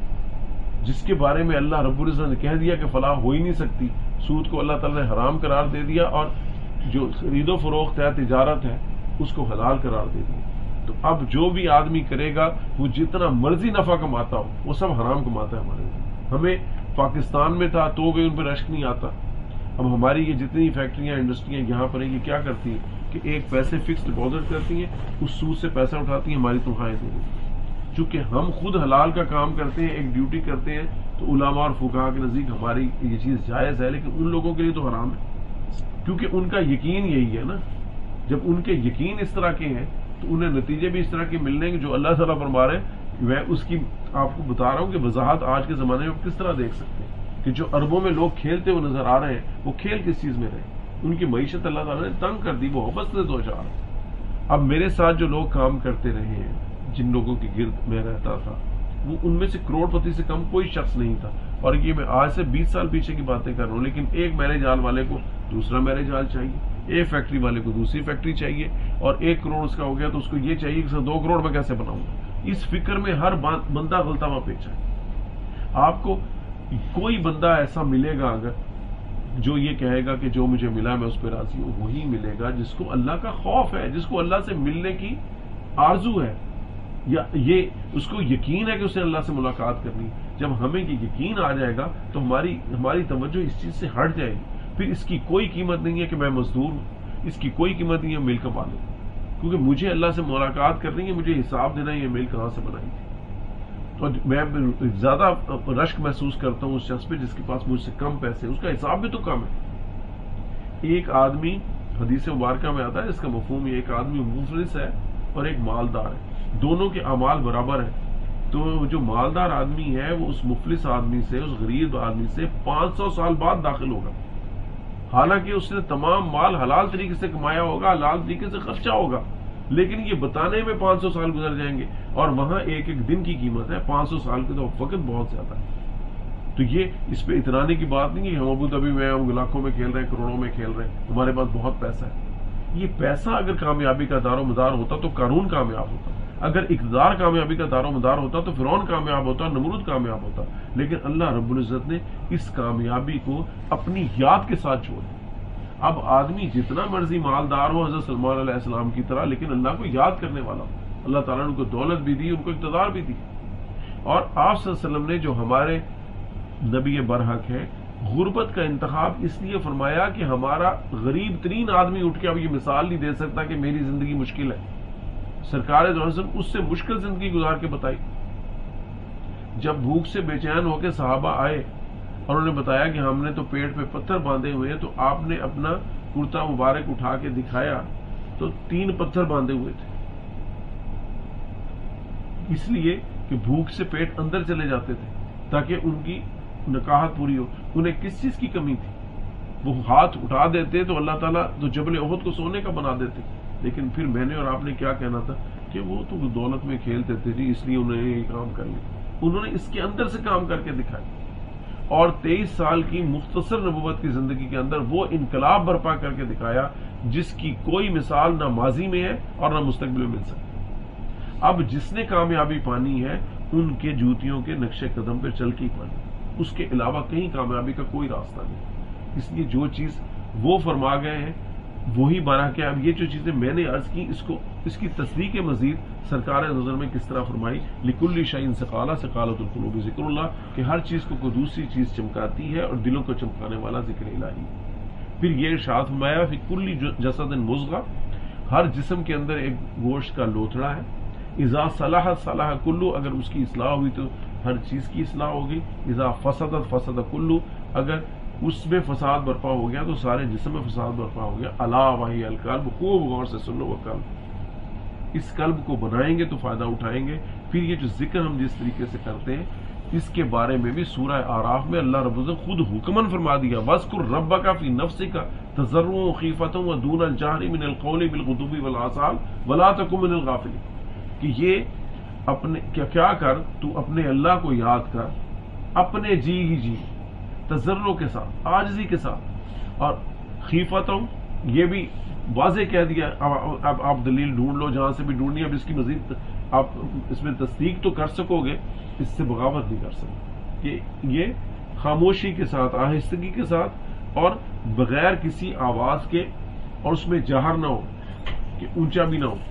جس کے بارے میں اللہ رب العزت نے کہہ دیا کہ فلاح ہو ہی نہیں سکتی. سود کو اللہ تعالی نے حرام قرار دے دیا, اور جو خرید و فروخت ہے, تجارت ہے, اس کو حلال قرار دے دیا. تو اب جو بھی آدمی کرے گا وہ جتنا مرضی نفع کماتا ہو وہ سب حرام کماتا ہے. ہمیں پاکستان میں تھا تو بھی ان پہ رشک نہیں آتا. اب ہماری یہ جتنی فیکٹریاں انڈسٹریاں یہاں پر ہیں, یہ کیا کرتی ہیں کہ ایک پیسے فکس ڈپازٹ کرتی ہیں, اس سود سے پیسہ اٹھاتی ہیں, ہماری تنخواہیں دے دیں. چونکہ ہم خود حلال کا کام کرتے ہیں, ایک ڈیوٹی کرتے ہیں, تو علماء اور فقہاء کے نزدیک ہماری یہ چیز جائز ہے, لیکن ان لوگوں کے لیے تو حرام ہے, کیونکہ ان کا یقین یہی ہے نا. جب ان کے یقین اس طرح کے ہیں تو انہیں نتیجے بھی اس طرح کے ملنے کے جو اللہ تعالیٰ فرما رہے ہیں. میں اس کی آپ کو بتا رہا ہوں کہ وضاحت آج کے زمانے میں کس طرح دیکھ سکتے ہیں کہ جو اربوں میں لوگ کھیلتے ہوئے نظر آ رہے ہیں, وہ کھیل کس چیز میں رہے؟ ان کی معیشت اللہ تعالیٰ نے تنگ کر دی, وہ حبس سے دو چار. اب میرے ساتھ جو لوگ کام کرتے رہے ہیں, جن لوگوں کے گرد میں رہتا تھا, وہ ان میں سے کروڑ پتی سے کم کوئی شخص نہیں تھا. اور یہ میں آج سے 20 سال پیچھے کی باتیں کر رہا ہوں, لیکن ایک میرج ہال والے کو دوسرا میرج ہال چاہیے, ایک فیکٹری والے کو دوسری فیکٹری چاہیے, اور 1 کروڑ اس کا ہو گیا تو اس کو یہ چاہیے کہ 2 کروڑ میں کیسے بناؤں گا. اس فکر میں ہر بندہ غلطہ وہاں پیچھا ہے. آپ کو کوئی بندہ ایسا ملے گا اگر جو یہ کہے گا کہ جو مجھے ملا میں اس پہ راضی ہوں, وہی ملے گا جس کو اللہ کا خوف ہے, جس کو اللہ سے ملنے کی آرزو ہے, یا یہ اس کو یقین ہے کہ اسے اللہ سے ملاقات کرنی. جب ہمیں یہ یقین آ جائے گا تو ہماری توجہ اس چیز سے ہٹ جائے گی. پھر اس کی کوئی قیمت نہیں ہے کہ میں مزدور ہوں, اس کی کوئی قیمت نہیں ہے مل کما لوں, کیونکہ مجھے اللہ سے ملاقات کرنی ہے, مجھے حساب دینا ہے یہ مل کہاں سے بنائی تھی. اور میں زیادہ رشک محسوس کرتا ہوں اس شخص پہ جس کے پاس مجھ سے کم پیسے, اس کا حساب بھی تو کم ہے. ایک آدمی حدیث مبارکہ میں آتا ہے جس کا مفہوم یہ, ایک آدمی مفلس ہے اور ایک مالدار ہے, دونوں کے اعمال برابر ہیں. تو جو مالدار آدمی ہے وہ اس مفلس آدمی سے, اس غریب آدمی سے 500 سال بعد داخل ہوگا, حالانکہ اس نے تمام مال حلال طریقے سے کمایا ہوگا, حلال طریقے سے خرچہ ہوگا, لیکن یہ بتانے میں 500 سال گزر جائیں گے, اور وہاں ایک ایک دن کی قیمت ہے. 500 سال کے تو وقت بہت زیادہ ہے. تو یہ اس پہ اترانے کی بات نہیں ہے. ہم ابو دھابی میں ہم لاکھوں میں کھیل رہے ہیں, کروڑوں میں کھیل رہے ہیں, ہمارے پاس بہت پیسہ ہے. یہ پیسہ اگر کامیابی کا دار و مدار ہوتا تو قارون کامیاب ہوتا, اگر اقتدار کامیابی کا دار و مدار ہوتا تو فرعون کامیاب ہوتا, نمرود کامیاب ہوتا. لیکن اللہ رب العزت نے اس کامیابی کو اپنی یاد کے ساتھ چھوڑا. اب آدمی جتنا مرضی مالدار ہو حضرت سلمان علیہ السلام کی طرح, لیکن اللہ کو یاد کرنے والا ہو. اللہ تعالیٰ نے ان کو دولت بھی دی, ان کو اقتدار بھی دی. اور آپ صلی اللہ علیہ وسلم نے جو ہمارے نبی برحق ہے, غربت کا انتخاب اس لیے فرمایا کہ ہمارا غریب ترین آدمی اٹھ کے اب یہ مثال نہیں دے سکتا کہ میری زندگی مشکل ہے. سرکار دو عالم اس سے مشکل زندگی گزار کے بتائی. جب بھوک سے بے چین ہو کے صحابہ آئے اور انہوں نے بتایا کہ ہم نے تو پیٹ پہ پتھر باندھے ہوئے ہیں, تو آپ نے اپنا کرتا مبارک اٹھا کے دکھایا تو 3 پتھر باندھے ہوئے تھے, اس لیے کہ بھوک سے پیٹ اندر چلے جاتے تھے تاکہ ان کی نکاحت پوری ہو. انہیں کس چیز کی کمی تھی؟ وہ ہاتھ اٹھا دیتے تو اللہ تعالیٰ تو جبل احد کو سونے کا بنا دیتے. لیکن پھر میں نے اور آپ نے کیا کہنا تھا کہ وہ تو دولت میں کھیلتے تھے جی, اس لیے انہوں نے یہ کام کر لیا. انہوں نے اس کے اندر سے کام کر کے دکھایا, اور 23 سال کی مختصر نبوت کی زندگی کے اندر وہ انقلاب برپا کر کے دکھایا جس کی کوئی مثال نہ ماضی میں ہے اور نہ مستقبل میں مل سکتی. اب جس نے کامیابی پانی ہے ان کے جوتیوں کے نقش قدم پہ چل کے ہی پانی, اس کے علاوہ کہیں کامیابی کا کوئی راستہ نہیں. اس لیے جو چیز وہ فرما گئے ہیں وہی بنا کے. اب یہ جو چیزیں میں نے عرض کی, اس کی تصدیق مزید سرکار نظر میں کس طرح فرمائی, لکل شیء ثقالۃ القلوب ذکر اللہ, کہ ہر چیز کو کوئی دوسری چیز چمکاتی ہے اور دلوں کو چمکانے والا ذکر الہی. پھر یہ ارشاد فرمایا فی کل جسد مضغہ, ہر جسم کے اندر ایک گوشت کا لوتھڑا ہے. اذا صلح صلح کلو, اگر اس کی اصلاح ہوئی تو ہر چیز کی اصلاح ہوگی. اذا فسدت فسد کلو, اگر اس میں فساد برپا ہو گیا تو سارے جسم میں فساد برپا ہو گیا. الا وہی القلب، خوب غور سے سن لو وہ قلب. اس قلب کو بنائیں گے تو فائدہ اٹھائیں گے. پھر یہ جو ذکر ہم جس طریقے سے کرتے ہیں اس کے بارے میں بھی سورہ اعراف میں اللہ رب العزت خود حکمن فرما دیا، وَاذْكُرْ رَبَّكَ فِي نَفْسِكَ تَضَرُّعًا وَخِيفَةً وَدُونَ الْجَهْرِ مِنَ الْقَوْلِ بِالْغُدُوِّ وَالْآصَالِ وَلَا تَكُن مِنَ الْغَافِلِينَ. کہ یہ اپنے کیا کر، تو اپنے اللہ کو یاد کر اپنے جی ہی جی، تضرع کے ساتھ، عاجزی کے ساتھ، اور خیفتوں یہ بھی واضح کہہ دیا. اب آپ دلیل ڈھونڈ لو جہاں سے بھی ڈھونڈنی، اب اس کی مزید آپ اس میں تصدیق تو کر سکو گے، اس سے بغاوت نہیں کر سکتے. کہ یہ خاموشی کے ساتھ، آہستگی کے ساتھ، اور بغیر کسی آواز کے، اور اس میں جہر نہ ہو کہ اونچا بھی نہ ہو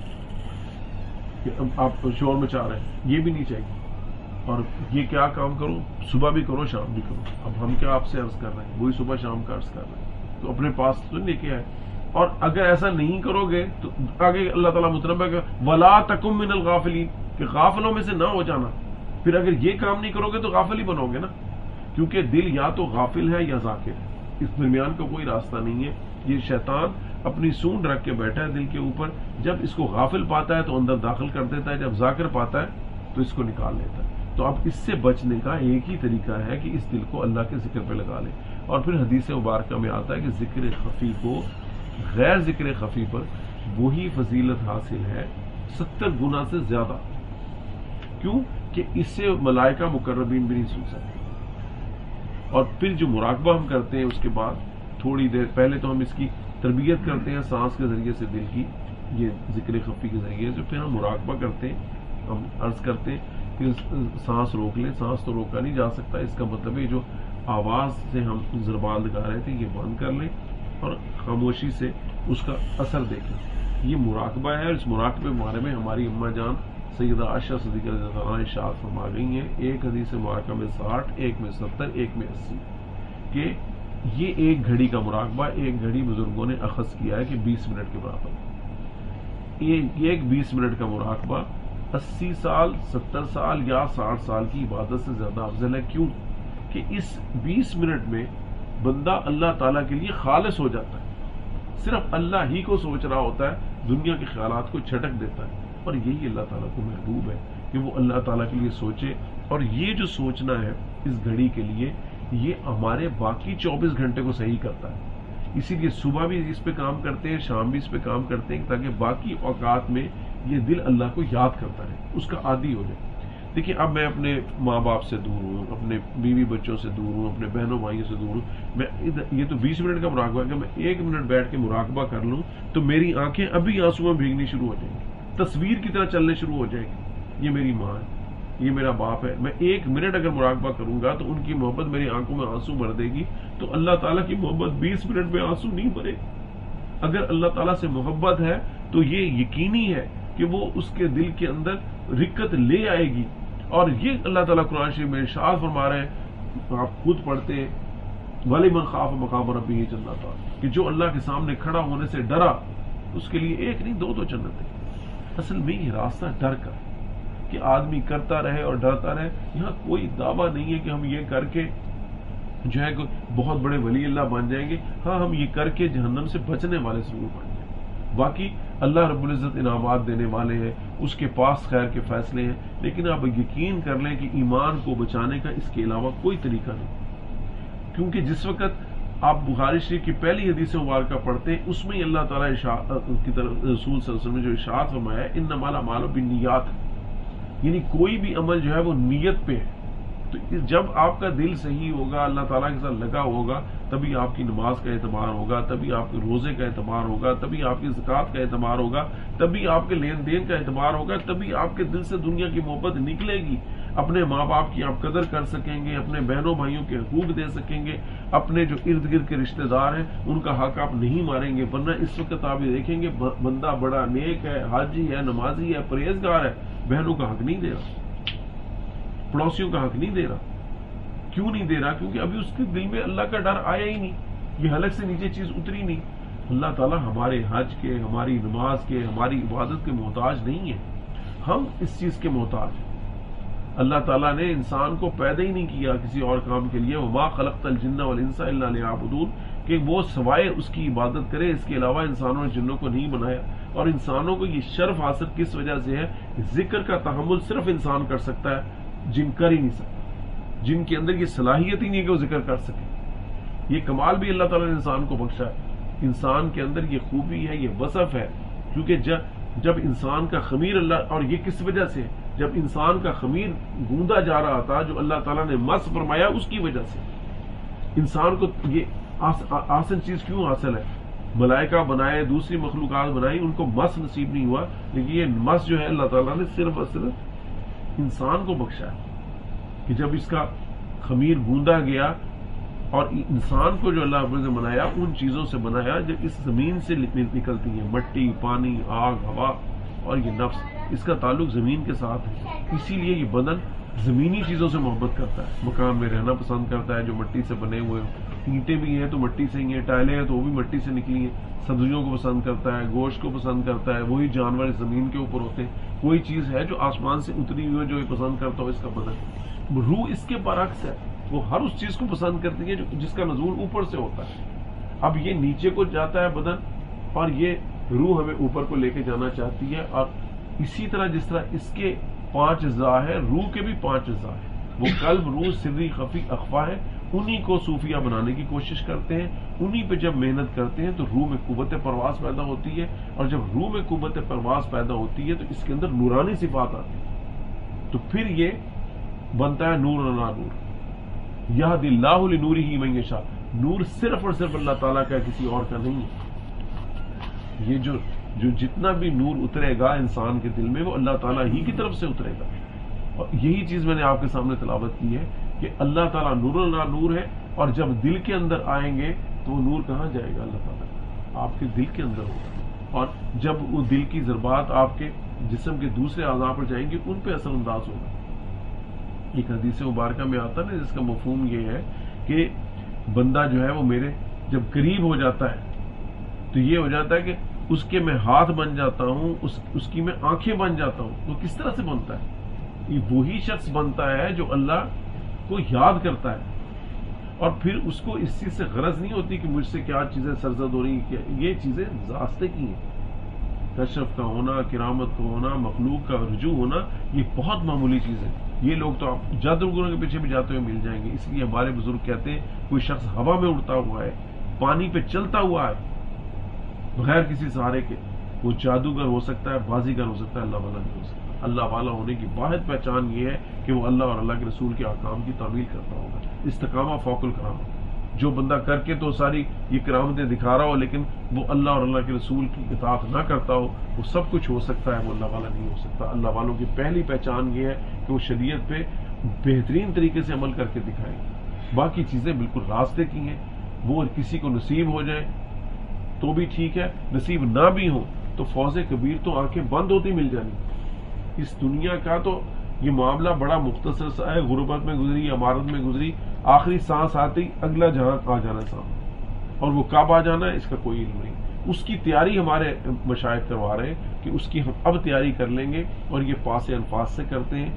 کہ آپ شور مچا رہے ہیں، یہ بھی نہیں چاہیے. اور یہ کیا کام کرو، صبح بھی کرو شام بھی کرو. اب ہم کیا آپ سے عرض کر رہے ہیں، وہی صبح شام کا عرض کر رہے ہیں، تو اپنے پاس تو لے کے آئے. اور اگر ایسا نہیں کرو گے تو آگے اللہ تعالیٰ متنبہ کہ وَلَا تَكُن مِّنَ الْغَافِلِينَ، کہ غافلوں میں سے نہ ہو جانا. پھر اگر یہ کام نہیں کرو گے تو غافل ہی بنو گے نا، کیونکہ دل یا تو غافل ہے یا ذاکر ہے، اس درمیان کا کوئی راستہ نہیں ہے. یہ شیطان اپنی سونڈ رکھ کے بیٹھا ہے دل کے اوپر، جب اس کو غافل پاتا ہے تو اندر داخل کر دیتا ہے، جب ذاکر پاتا ہے تو اس کو نکال لیتا ہے. تو اب اس سے بچنے کا ایک ہی طریقہ ہے کہ اس دل کو اللہ کے ذکر پہ لگا لے. اور پھر حدیث مبارکہ میں آتا ہے کہ ذکر خفی کو غیر ذکر خفی پر وہی فضیلت حاصل ہے 70 گنا سے زیادہ. کیوں کہ اس سے ملائکہ مقربین بھی نہیں سن سکتے. اور پھر جو مراقبہ ہم کرتے ہیں اس کے بعد تھوڑی دیر پہلے تو ہم اس کی تربیت کرتے ہیں سانس کے ذریعے سے دل کی، یہ ذکر خفی کے ذریعے سے. پھر ہم مراقبہ کرتے ہیں، ہم عرض کرتے ہیں کہ سانس روک لیں. سانس تو روکا نہیں جا سکتا، اس کا مطلب ہے جو آواز سے ہم زربان لگا رہے تھے یہ بند کر لیں اور خاموشی سے اس کا اثر دیکھیں. یہ مراقبہ ہے. اور اس مراقبے کے بارے میں ہماری اماں جان سیدہ عائشہ صدیقہ رضی اللہ عنہا ارشاد فرما گئی ہیں، ایک حدیث مبارکہ میں 60، ایک میں 70، ایک میں 80، کہ یہ ایک گھڑی کا مراقبہ، ایک گھڑی بزرگوں نے اخذ کیا ہے کہ 20 منٹ کے برابر. ایک 20 منٹ کا مراقبہ 80 سال، 70 سال یا 60 سال کی عبادت سے زیادہ افضل ہے. کیوں کہ اس 20 منٹ میں بندہ اللہ تعالیٰ کے لیے خالص ہو جاتا ہے، صرف اللہ ہی کو سوچ رہا ہوتا ہے، دنیا کے خیالات کو چھٹک دیتا ہے. اور یہی اللہ تعالیٰ کو محبوب ہے کہ وہ اللہ تعالیٰ کے لیے سوچے. اور یہ جو سوچنا ہے اس گھڑی کے لیے، یہ ہمارے باقی 24 گھنٹے کو صحیح کرتا ہے. اسی لیے صبح بھی اس پہ کام کرتے ہیں، شام بھی اس پہ کام کرتے ہیں، تاکہ باقی اوقات میں یہ دل اللہ کو یاد کرتا ہے، اس کا عادی ہو جائے. دیکھیں اب میں اپنے ماں باپ سے دور ہوں، اپنے بیوی بچوں سے دور ہوں، اپنے بہنوں بھائیوں سے دور ہوں. میں یہ تو 20 منٹ کا مراقبہ ہے کہ میں 1 منٹ بیٹھ کے مراقبہ کر لوں تو میری آنکھیں ابھی آنسو میں بھیگنی شروع ہو جائیں گی، تصویر کی طرح چلنے شروع ہو جائے گی. یہ میری ماں ہے، یہ میرا باپ ہے. میں 1 منٹ اگر مراقبہ کروں گا تو ان کی محبت میری آنکھوں میں آنسو بھر دے گی. تو اللہ تعالیٰ کی محبت 20 منٹ میں آنسو نہیں بھرے. اگر اللہ تعالیٰ سے محبت ہے تو یہ یقینی ہے کہ وہ اس کے دل کے اندر رقت لے آئے گی. اور یہ اللہ تعالیٰ قرآن شریف میں ارشاد فرما رہے ہیں، آپ خود پڑھتے ہیں، وَلِمَنْ خَافَ مَقَامَ رَبِّهِ جَنَّتَانِ، کہ جو اللہ کے سامنے کھڑا ہونے سے ڈرا اس کے لیے 1 نہیں 2 جنتیں. اصل میں یہ راستہ ڈر کا کہ آدمی کرتا رہے اور ڈرتا رہے. یہاں کوئی دعویٰ نہیں ہے کہ ہم یہ کر کے جو ہے بہت بڑے ولی اللہ بن جائیں گے. ہاں ہم یہ کر کے جہنم سے بچنے والے ضرور بن جائیں. باقی اللہ رب العزت انعامات دینے والے ہیں، اس کے پاس خیر کے فیصلے ہیں. لیکن آپ یقین کر لیں کہ ایمان کو بچانے کا اس کے علاوہ کوئی طریقہ نہیں. کیونکہ جس وقت آپ بخاری شریف کی پہلی حدیث مبارکہ پڑھتے ہیں اس میں ہی اللہ تعالیٰ کی طرف رسول صلی اللہ علیہ وسلم نے جو ارشاد فرمایا ہے، انما الاعمال بالنیات، یعنی کوئی بھی عمل جو ہے وہ نیت پہ ہے. تو جب آپ کا دل صحیح ہوگا، اللہ تعالیٰ کے ساتھ لگا ہوگا، تبھی آپ کی نماز کا اعتبار ہوگا، تبھی آپ کے روزے کا اعتبار ہوگا، تبھی آپ کی زکوٰۃ کا اعتبار ہوگا، تبھی آپ کے لین دین کا اعتبار ہوگا، تبھی آپ کے دل سے دنیا کی محبت نکلے گی. اپنے ماں باپ کی آپ قدر کر سکیں گے، اپنے بہنوں بھائیوں کے حقوق دے سکیں گے، اپنے جو ارد گرد کے رشتہ دار ہیں ان کا حق آپ نہیں ماریں گے. ورنہ اس وقت آپ یہ دیکھیں گے بندہ بڑا نیک ہے، حاجی ہے، نمازی ہے، پرہیزگار ہے، بہنوں کا حق نہیں دے رہا، پڑوسیوں کا حق نہیں دے رہا. کیوں نہیں دے رہا؟ کیونکہ ابھی اس کے دل میں اللہ کا ڈر آیا ہی نہیں، یہ حلق سے نیچے چیز اتری نہیں. اللہ تعالیٰ ہمارے حج کے، ہماری نماز کے، ہماری عبادت کے محتاج نہیں ہے، ہم اس چیز کے محتاج ہیں. اللہ تعالیٰ نے انسان کو پیدا ہی نہیں کیا کسی اور کام کے لیے. وما خلقت الجن والانس الا لیعبدون، کہ وہ سوائے اس کی عبادت کرے، اس کے علاوہ انسانوں اور جنوں کو نہیں بنایا. اور انسانوں کو یہ شرف حاصل کس وجہ سے ہے؟ ذکر کا تحمل صرف انسان کر سکتا ہے، جن کر ہی نہیں سکتا، جن کے اندر یہ صلاحیت ہی نہیں ہے کہ وہ ذکر کر سکے. یہ کمال بھی اللہ تعالیٰ نے انسان کو بخشا ہے. انسان کے اندر یہ خوبی ہے، یہ وصف ہے، کیونکہ جب انسان کا خمیر اللہ، اور یہ کس وجہ سے؟ جب انسان کا خمیر گوندا جا رہا تھا، جو اللہ تعالیٰ نے مس فرمایا، اس کی وجہ سے انسان کو یہ آسان چیز کیوں حاصل ہے؟ ملائکہ بنائے، دوسری مخلوقات بنائی، ان کو مس نصیب نہیں ہوا، لیکن یہ مس جو ہے اللہ تعالیٰ نے صرف اور صرف انسان کو بخشا ہے کہ جب اس کا خمیر گوندا گیا، اور انسان کو جو اللہ رب نے بنایا ان چیزوں سے بنایا جو اس زمین سے نکلتی ہیں، مٹی، پانی، آگ، ہوا، اور یہ نفس، اس کا تعلق زمین کے ساتھ ہے. اسی لیے یہ بدن زمینی چیزوں سے محبت کرتا ہے، مکان میں رہنا پسند کرتا ہے جو مٹی سے بنے ہوئے، اینٹیں بھی ہیں تو مٹی سے ہی ہیں، ٹائلیں ہیں تو وہ بھی مٹی سے نکلی ہیں. سبزیوں کو پسند کرتا ہے، گوشت کو پسند کرتا ہے. وہی جانور زمین کے اوپر ہوتے ہیں. کوئی چیز ہے جو آسمان سے اتری ہوئی ہے جو یہ پسند کرتا ہو، اس کا بدن. روح اس کے برعکس ہے، وہ ہر اس چیز کو پسند کرتی ہے جس کا نزول اوپر سے ہوتا ہے. اب یہ نیچے کو جاتا ہے بدن، اور یہ روح ہمیں اوپر کو لے کے جانا چاہتی ہے. اور اسی طرح جس طرح اس کے 5 اجزاء ہے، روح کے بھی 5 اجزاء ہے. وہ قلب، روح، سری، خفی، اخفا ہے. انہی کو صوفیہ بنانے کی کوشش کرتے ہیں. انہی پہ جب محنت کرتے ہیں تو روح میں قوت پرواز پیدا ہوتی ہے. اور جب روح میں قوت پرواز پیدا ہوتی ہے تو اس کے اندر نورانی صفات آتی ہیں. تو پھر یہ بنتا ہے نور علی نور. یہدی اللہ لنورہ من یشاء. نور صرف اور صرف اللہ تعالیٰ کا، کسی اور کا نہیں ہے. یہ جو جتنا بھی نور اترے گا انسان کے دل میں، وہ اللہ تعالیٰ ہی کی طرف سے اترے گا. اور یہی چیز میں نے آپ کے سامنے تلاوت کی ہے کہ اللہ تعالیٰ نور اللہ نور ہے، اور جب دل کے اندر آئیں گے تو وہ نور کہاں جائے گا؟ اللہ تعالیٰ آپ کے دل کے اندر ہوگا. اور جب وہ دل کی ضربات آپ کے جسم کے دوسرے اعضاء پر جائیں گے، ان پہ اثر انداز ہوگا. ایک حدیث مبارکہ میں آتا ہے جس کا مفہوم یہ ہے کہ بندہ جو ہے وہ میرے جب قریب ہو جاتا ہے تو یہ ہو جاتا ہے کہ اس کے میں ہاتھ بن جاتا ہوں، اس کی میں آنکھیں بن جاتا ہوں. تو کس طرح سے بنتا ہے؟ یہ وہی شخص بنتا ہے جو اللہ کو یاد کرتا ہے، اور پھر اس کو اس چیز سے غرض نہیں ہوتی کہ مجھ سے کیا چیزیں سرزد ہو رہی ہیں. یہ چیزیں راستے کی ہیں. کشف کا ہونا، کرامت کا ہونا، مخلوق کا رجوع ہونا، یہ بہت معمولی چیز ہے. یہ لوگ تو آپ جادوگروں کے پیچھے بھی جاتے ہوئے مل جائیں گے. اس لیے ہمارے بزرگ کہتے ہیں کوئی شخص ہوا میں اڑتا ہوا ہے، پانی پہ چلتا ہوا ہے بغیر کسی سہارے کے، وہ جادوگر ہو سکتا ہے، بازیگر ہو سکتا ہے، اللہ والا نہیں ہو سکتا. اللہ والا ہونے کی واحد پہچان یہ ہے کہ وہ اللہ اور اللہ کے رسول کے احکام کی تعمیل کرتا ہوگا. استقامہ فوق الکرامہ. جو بندہ کر کے تو ساری یہ کرامتیں دکھا رہا ہو لیکن وہ اللہ اور اللہ کے رسول کی اطاعت نہ کرتا ہو، وہ سب کچھ ہو سکتا ہے، وہ اللہ والا نہیں ہو سکتا. اللہ والوں کی پہلی پہچان یہ ہے کہ وہ شریعت پہ بہترین طریقے سے عمل کر کے دکھائیں. باقی چیزیں بالکل راستے کی ہیں. وہ کسی کو نصیب ہو جائے تو بھی ٹھیک ہے، نصیب نہ بھی ہو تو فوز کبیر تو آنکھیں بند ہوتی مل جانی. اس دنیا کا تو یہ معاملہ بڑا مختصر سا ہے. غربت میں گزری، امارت میں گزری، آخری سانس آتی اگلا جہاں آ جانا سامنے، اور وہ کب آ جانا ہے اس کا کوئی علم نہیں. اس کی تیاری ہمارے مشائخ کروا رہے ہیں کہ اس کی ہم اب تیاری کر لیں گے. اور یہ پاس الفاظ سے کرتے ہیں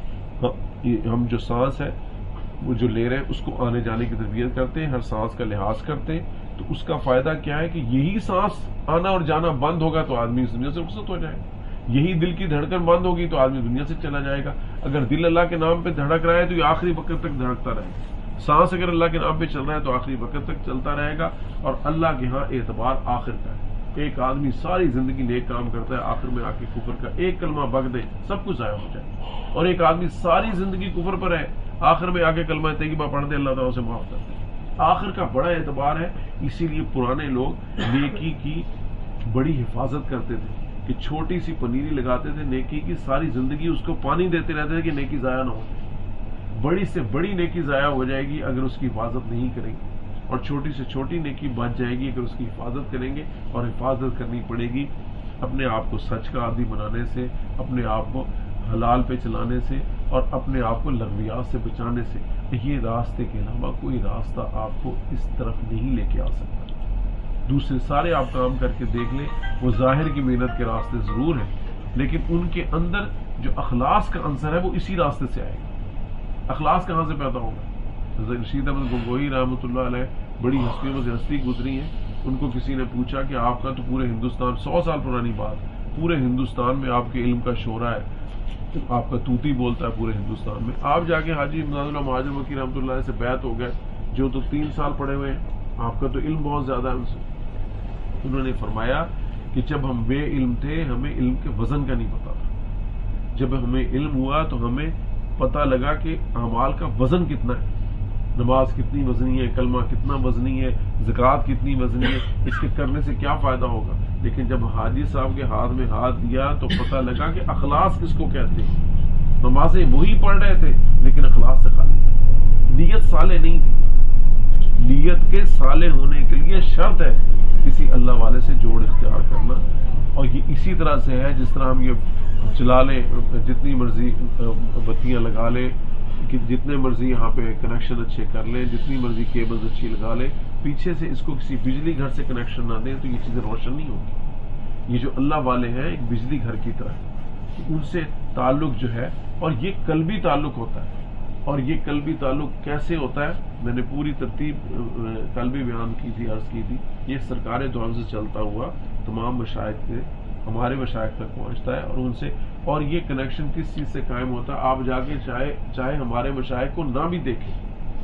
کہ ہم جو سانس ہے وہ جو لے رہے ہیں اس کو آنے جانے کی تربیت کرتے ہیں، ہر سانس کا لحاظ کرتے ہیں. تو اس کا فائدہ کیا ہے کہ یہی سانس آنا اور جانا بند ہوگا تو آدمی اس دنیا سے رخصت ہو جائے گا. یہی دل کی دھڑکن بند ہوگی تو آدمی دنیا سے چلا جائے گا. اگر دل اللہ کے نام پہ دھڑک رہا ہے تو یہ آخری وقت تک دھڑکتا رہے گا. سانس اگر اللہ کے نام پہ چل رہا ہے تو آخری وقت تک چلتا رہے گا. اور اللہ کے ہاں اعتبار آخر کا ہے. ایک آدمی ساری زندگی نیک کام کرتا ہے، آخر میں آ کے کفر کا ایک کلمہ بک دے سب کچھ ضائع ہو جائے. اور ایک آدمی ساری زندگی کفر پر ہے، آخر میں آ کے کلمہ طیبہ پڑھ دے، اللہ تعالیٰ اسے معاف کر دے. آخر کا بڑا اعتبار ہے. اسی لیے پرانے لوگ نیکی کی بڑی حفاظت کرتے تھے کہ چھوٹی سی پنیری لگاتے تھے نیکی کی، ساری زندگی اس کو پانی دیتے رہتے تھے کہ نیکی ضائع نہ ہو. بڑی سے بڑی نیکی ضائع ہو جائے گی اگر اس کی حفاظت نہیں کریں گے، اور چھوٹی سے چھوٹی نیکی بچ جائے گی اگر اس کی حفاظت کریں گے. اور حفاظت کرنی پڑے گی اپنے آپ کو سچ کا عادی بنانے سے، اپنے آپ کو حلال پہ چلانے سے، اور اپنے آپ کو لغویات سے بچانے سے. یہ راستے کے علاوہ کوئی راستہ آپ کو اس طرف نہیں لے کے آ سکتا. دوسرے سارے آپ کام کر کے دیکھ لیں، وہ ظاہر کی محنت کے راستے ضرور ہیں لیکن ان کے اندر جو اخلاص کا عنصر ہے وہ اسی راستے سے آئے گا. اخلاص کہاں سے پیدا ہوگا؟ حضرت رشید احمد گنگوہی رحمۃ اللہ علیہ بڑی ہستیوں میں سے ہستی گزری ہیں. ان کو کسی نے پوچھا کہ آپ کا تو پورے ہندوستان، 100 سال پرانی بات، پورے ہندوستان میں آپ کے علم کا شعرا ہے، آپ کا طوطی بولتا ہے پورے ہندوستان میں، آپ جا کے حاجی امداد اللہ مہاجر مکی رحمۃ اللہ علیہ سے بیعت ہو گئے جو تو 3 سال پڑھے ہوئے ہیں، آپ کا تو علم بہت زیادہ ہے ان سے. انہوں نے فرمایا کہ جب ہم بے علم تھے ہمیں علم کے وزن کا نہیں پتا تھا، جب ہمیں علم ہوا تو ہمیں پتہ لگا کہ اعمال کا وزن کتنا ہے، نماز کتنی وزنی ہے، کلمہ کتنا وزنی ہے، زکوٰۃ کتنی وزنی ہے، اس کے کرنے سے کیا فائدہ ہوگا. لیکن جب حاجی صاحب کے ہاتھ میں ہاتھ دیا تو پتہ لگا کہ اخلاص کس کو کہتے ہیں. نمازیں وہی پڑھ رہے تھے لیکن اخلاص سے خالی، نیت صالح نہیں تھی. نیت کے صالح ہونے کے لیے شرط ہے کسی اللہ والے سے جوڑ اختیار کرنا. اور یہ اسی طرح سے ہے جس طرح ہم یہ چلا لیں، جتنی مرضی بتیاں لگا لیں، جتنے مرضی یہاں پہ کنیکشن اچھے کر لیں، جتنی مرضی کیبلز اچھی لگا لیں، پیچھے سے اس کو کسی بجلی گھر سے کنیکشن نہ دیں تو یہ چیزیں روشن نہیں ہوگی. یہ جو اللہ والے ہیں ایک بجلی گھر کی طرح، ان سے تعلق جو ہے، اور یہ قلبی تعلق ہوتا ہے. اور یہ قلبی تعلق کیسے ہوتا ہے، میں نے پوری ترتیب کل بھی بیان کی تھی، عرض کی تھی. یہ سرکار دو عالم سے چلتا ہوا تمام مشائخ سے، ہمارے مشائخ تک پہنچتا ہے، اور ان سے، اور یہ کنیکشن کس چیز سے قائم ہوتا ہے؟ آپ جا کے چاہے ہمارے مشائخ کو نہ بھی دیکھیں،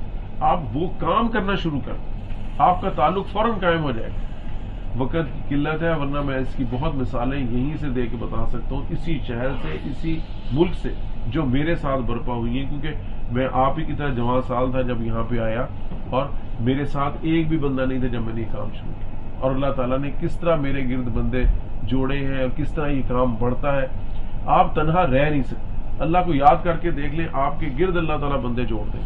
آپ وہ کام کرنا شروع کر دیں، آپ کا تعلق فوراً قائم ہو جائے گا. وقت کی قلت ہے، ورنہ میں اس کی بہت مثالیں یہیں سے دے کے بتا سکتا ہوں، اسی شہر سے، اسی ملک سے جو میرے ساتھ برپا ہوئی ہیں. کیونکہ میں آپ ہی کی طرح جوان سال تھا جب یہاں پہ آیا، اور میرے ساتھ ایک بھی بندہ نہیں تھا جب میں نے یہ کام شروع کیا. اور اللہ تعالیٰ نے کس طرح میرے گرد بندے جوڑے ہیں اور کس طرح یہ کام بڑھتا ہے. آپ تنہا رہ نہیں سکتے. اللہ کو یاد کر کے دیکھ لیں، آپ کے گرد اللہ تعالیٰ بندے جوڑ دیں.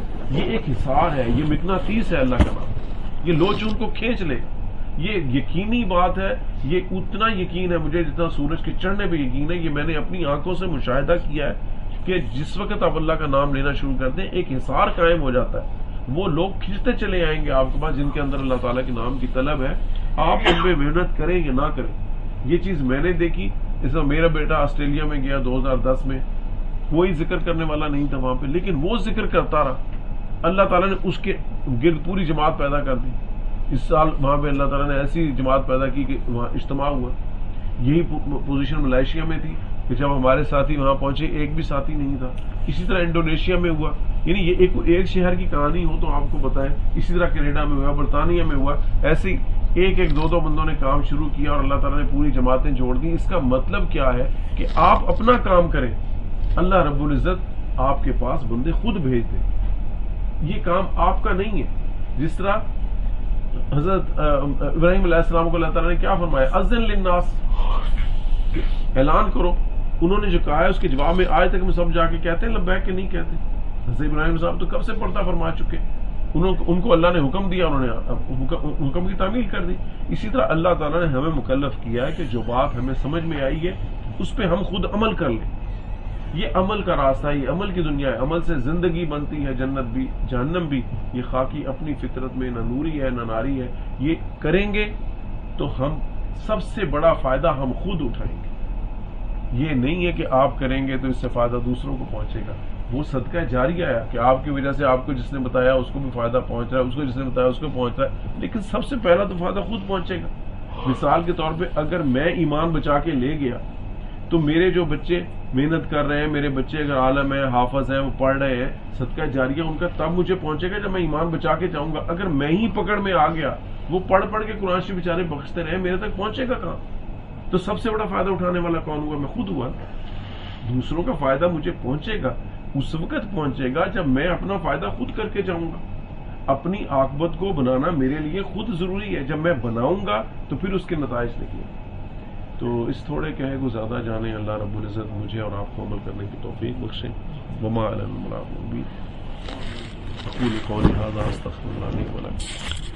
یہ ایک حصار ہے، یہ مقناطیس ہے اللہ کا نام، یہ لو چون کو کھینچ لے. یہ یقینی بات ہے، یہ اتنا یقین ہے مجھے جتنا سورج کے چڑھنے پہ یقین ہے. یہ میں نے اپنی آنکھوں سے مشاہدہ کیا ہے کہ جس وقت آپ اللہ کا نام لینا شروع کرتے ہیں ایک حصار قائم ہو جاتا ہے. وہ لوگ کھنچتے چلے آئیں گے آپ کے پاس جن کے اندر اللہ تعالیٰ کے نام کی طلب ہے. آپ ان پہ محنت کریں یا نہ کریں. یہ چیز میں نے دیکھی. اس میں میرا بیٹا آسٹریلیا میں گیا 2010 میں، کوئی ذکر کرنے والا نہیں تھا وہاں پہ، لیکن وہ ذکر کرتا رہا. اللہ تعالیٰ نے اس کے گرد پوری جماعت پیدا کر دی. اس سال وہاں پہ اللہ تعالیٰ نے ایسی جماعت پیدا کی کہ وہاں اجتماع ہوا. یہی پوزیشن ملائیشیا میں تھی کہ جب ہمارے ساتھی وہاں پہنچے ایک بھی ساتھی نہیں تھا. اسی طرح انڈونیشیا میں ہوا. یعنی یہ ایک شہر کی کہانی ہو تو آپ کو بتائیں. اسی طرح کینیڈا میں ہوا، برطانیہ میں ہوا. ایسی ایک دو بندوں نے کام شروع کیا اور اللہ تعالیٰ نے پوری جماعتیں جوڑ دی. اس کا مطلب کیا ہے کہ آپ اپنا کام کریں، اللہ رب العزت آپ کے پاس بندے خود بھیج دیں. یہ کام آپ کا نہیں ہے. جس طرح حضرت ابراہیم علیہ السلام کو اللہ تعالیٰ نے کیا فرمایا؟ اذن للناس، اعلان کرو. انہوں نے جو کہا ہے اس کے جواب میں آج تک ہم سب جا کے کہتے ہیں لبیک کہ نہیں کہتے. حضرت ابراہیم صاحب تو کب سے پردہ فرما چکے. ان کو اللہ نے حکم دیا، انہوں نے حکم کی تعمیل کر دی. اسی طرح اللہ تعالیٰ نے ہمیں مکلف کیا ہے کہ جو بات ہمیں سمجھ میں آئی ہے اس پہ ہم خود عمل کر لیں. یہ عمل کا راستہ ہے، یہ عمل کی دنیا ہے. عمل سے زندگی بنتی ہے، جنت بھی جہنم بھی. یہ خاکی اپنی فطرت میں نہ نوری ہے نہ ناری ہے. یہ کریں گے تو ہم سب سے بڑا فائدہ ہم خود اٹھائیں گے. یہ نہیں ہے کہ آپ کریں گے تو اس سے فائدہ دوسروں کو پہنچے گا. وہ صدقہ جاریہ ہے کہ آپ کی وجہ سے آپ کو جس نے بتایا اس کو بھی فائدہ پہنچ رہا ہے، اس کو جس نے بتایا اس کو پہنچ رہا ہے. لیکن سب سے پہلا تو فائدہ خود پہنچے گا. مثال کے طور پہ اگر میں ایمان بچا کے لے گیا تو میرے جو بچے محنت کر رہے ہیں، میرے بچے اگر عالم ہیں، حافظ ہیں، وہ پڑھ رہے ہیں، صدقہ جاریہ ان کا تب مجھے پہنچے گا جب میں ایمان بچا کے جاؤں گا. اگر میں ہی پکڑ میں آ گیا، وہ پڑھ کے قرآن شریف بیچارے بخشتے رہے، میرے تک پہنچے گا کہاں؟ تو سب سے بڑا فائدہ اٹھانے والا کون ہوا؟ میں خود ہوا. دوسروں کا فائدہ مجھے پہنچے گا اس وقت پہنچے گا جب میں اپنا فائدہ خود کر کے جاؤں گا. اپنی عاقبت کو بنانا میرے لیے خود ضروری ہے. جب میں بناؤں گا تو پھر اس کے نتائج نکلیں گے. تو اس تھوڑے کہے کو زیادہ جانے. اللہ رب العزت مجھے اور آپ کو عمل کرنے کی توفیق بخشے. وما علی البلاغ المبین. اقول قولی ھذا استغفر اللہ لي ولکم.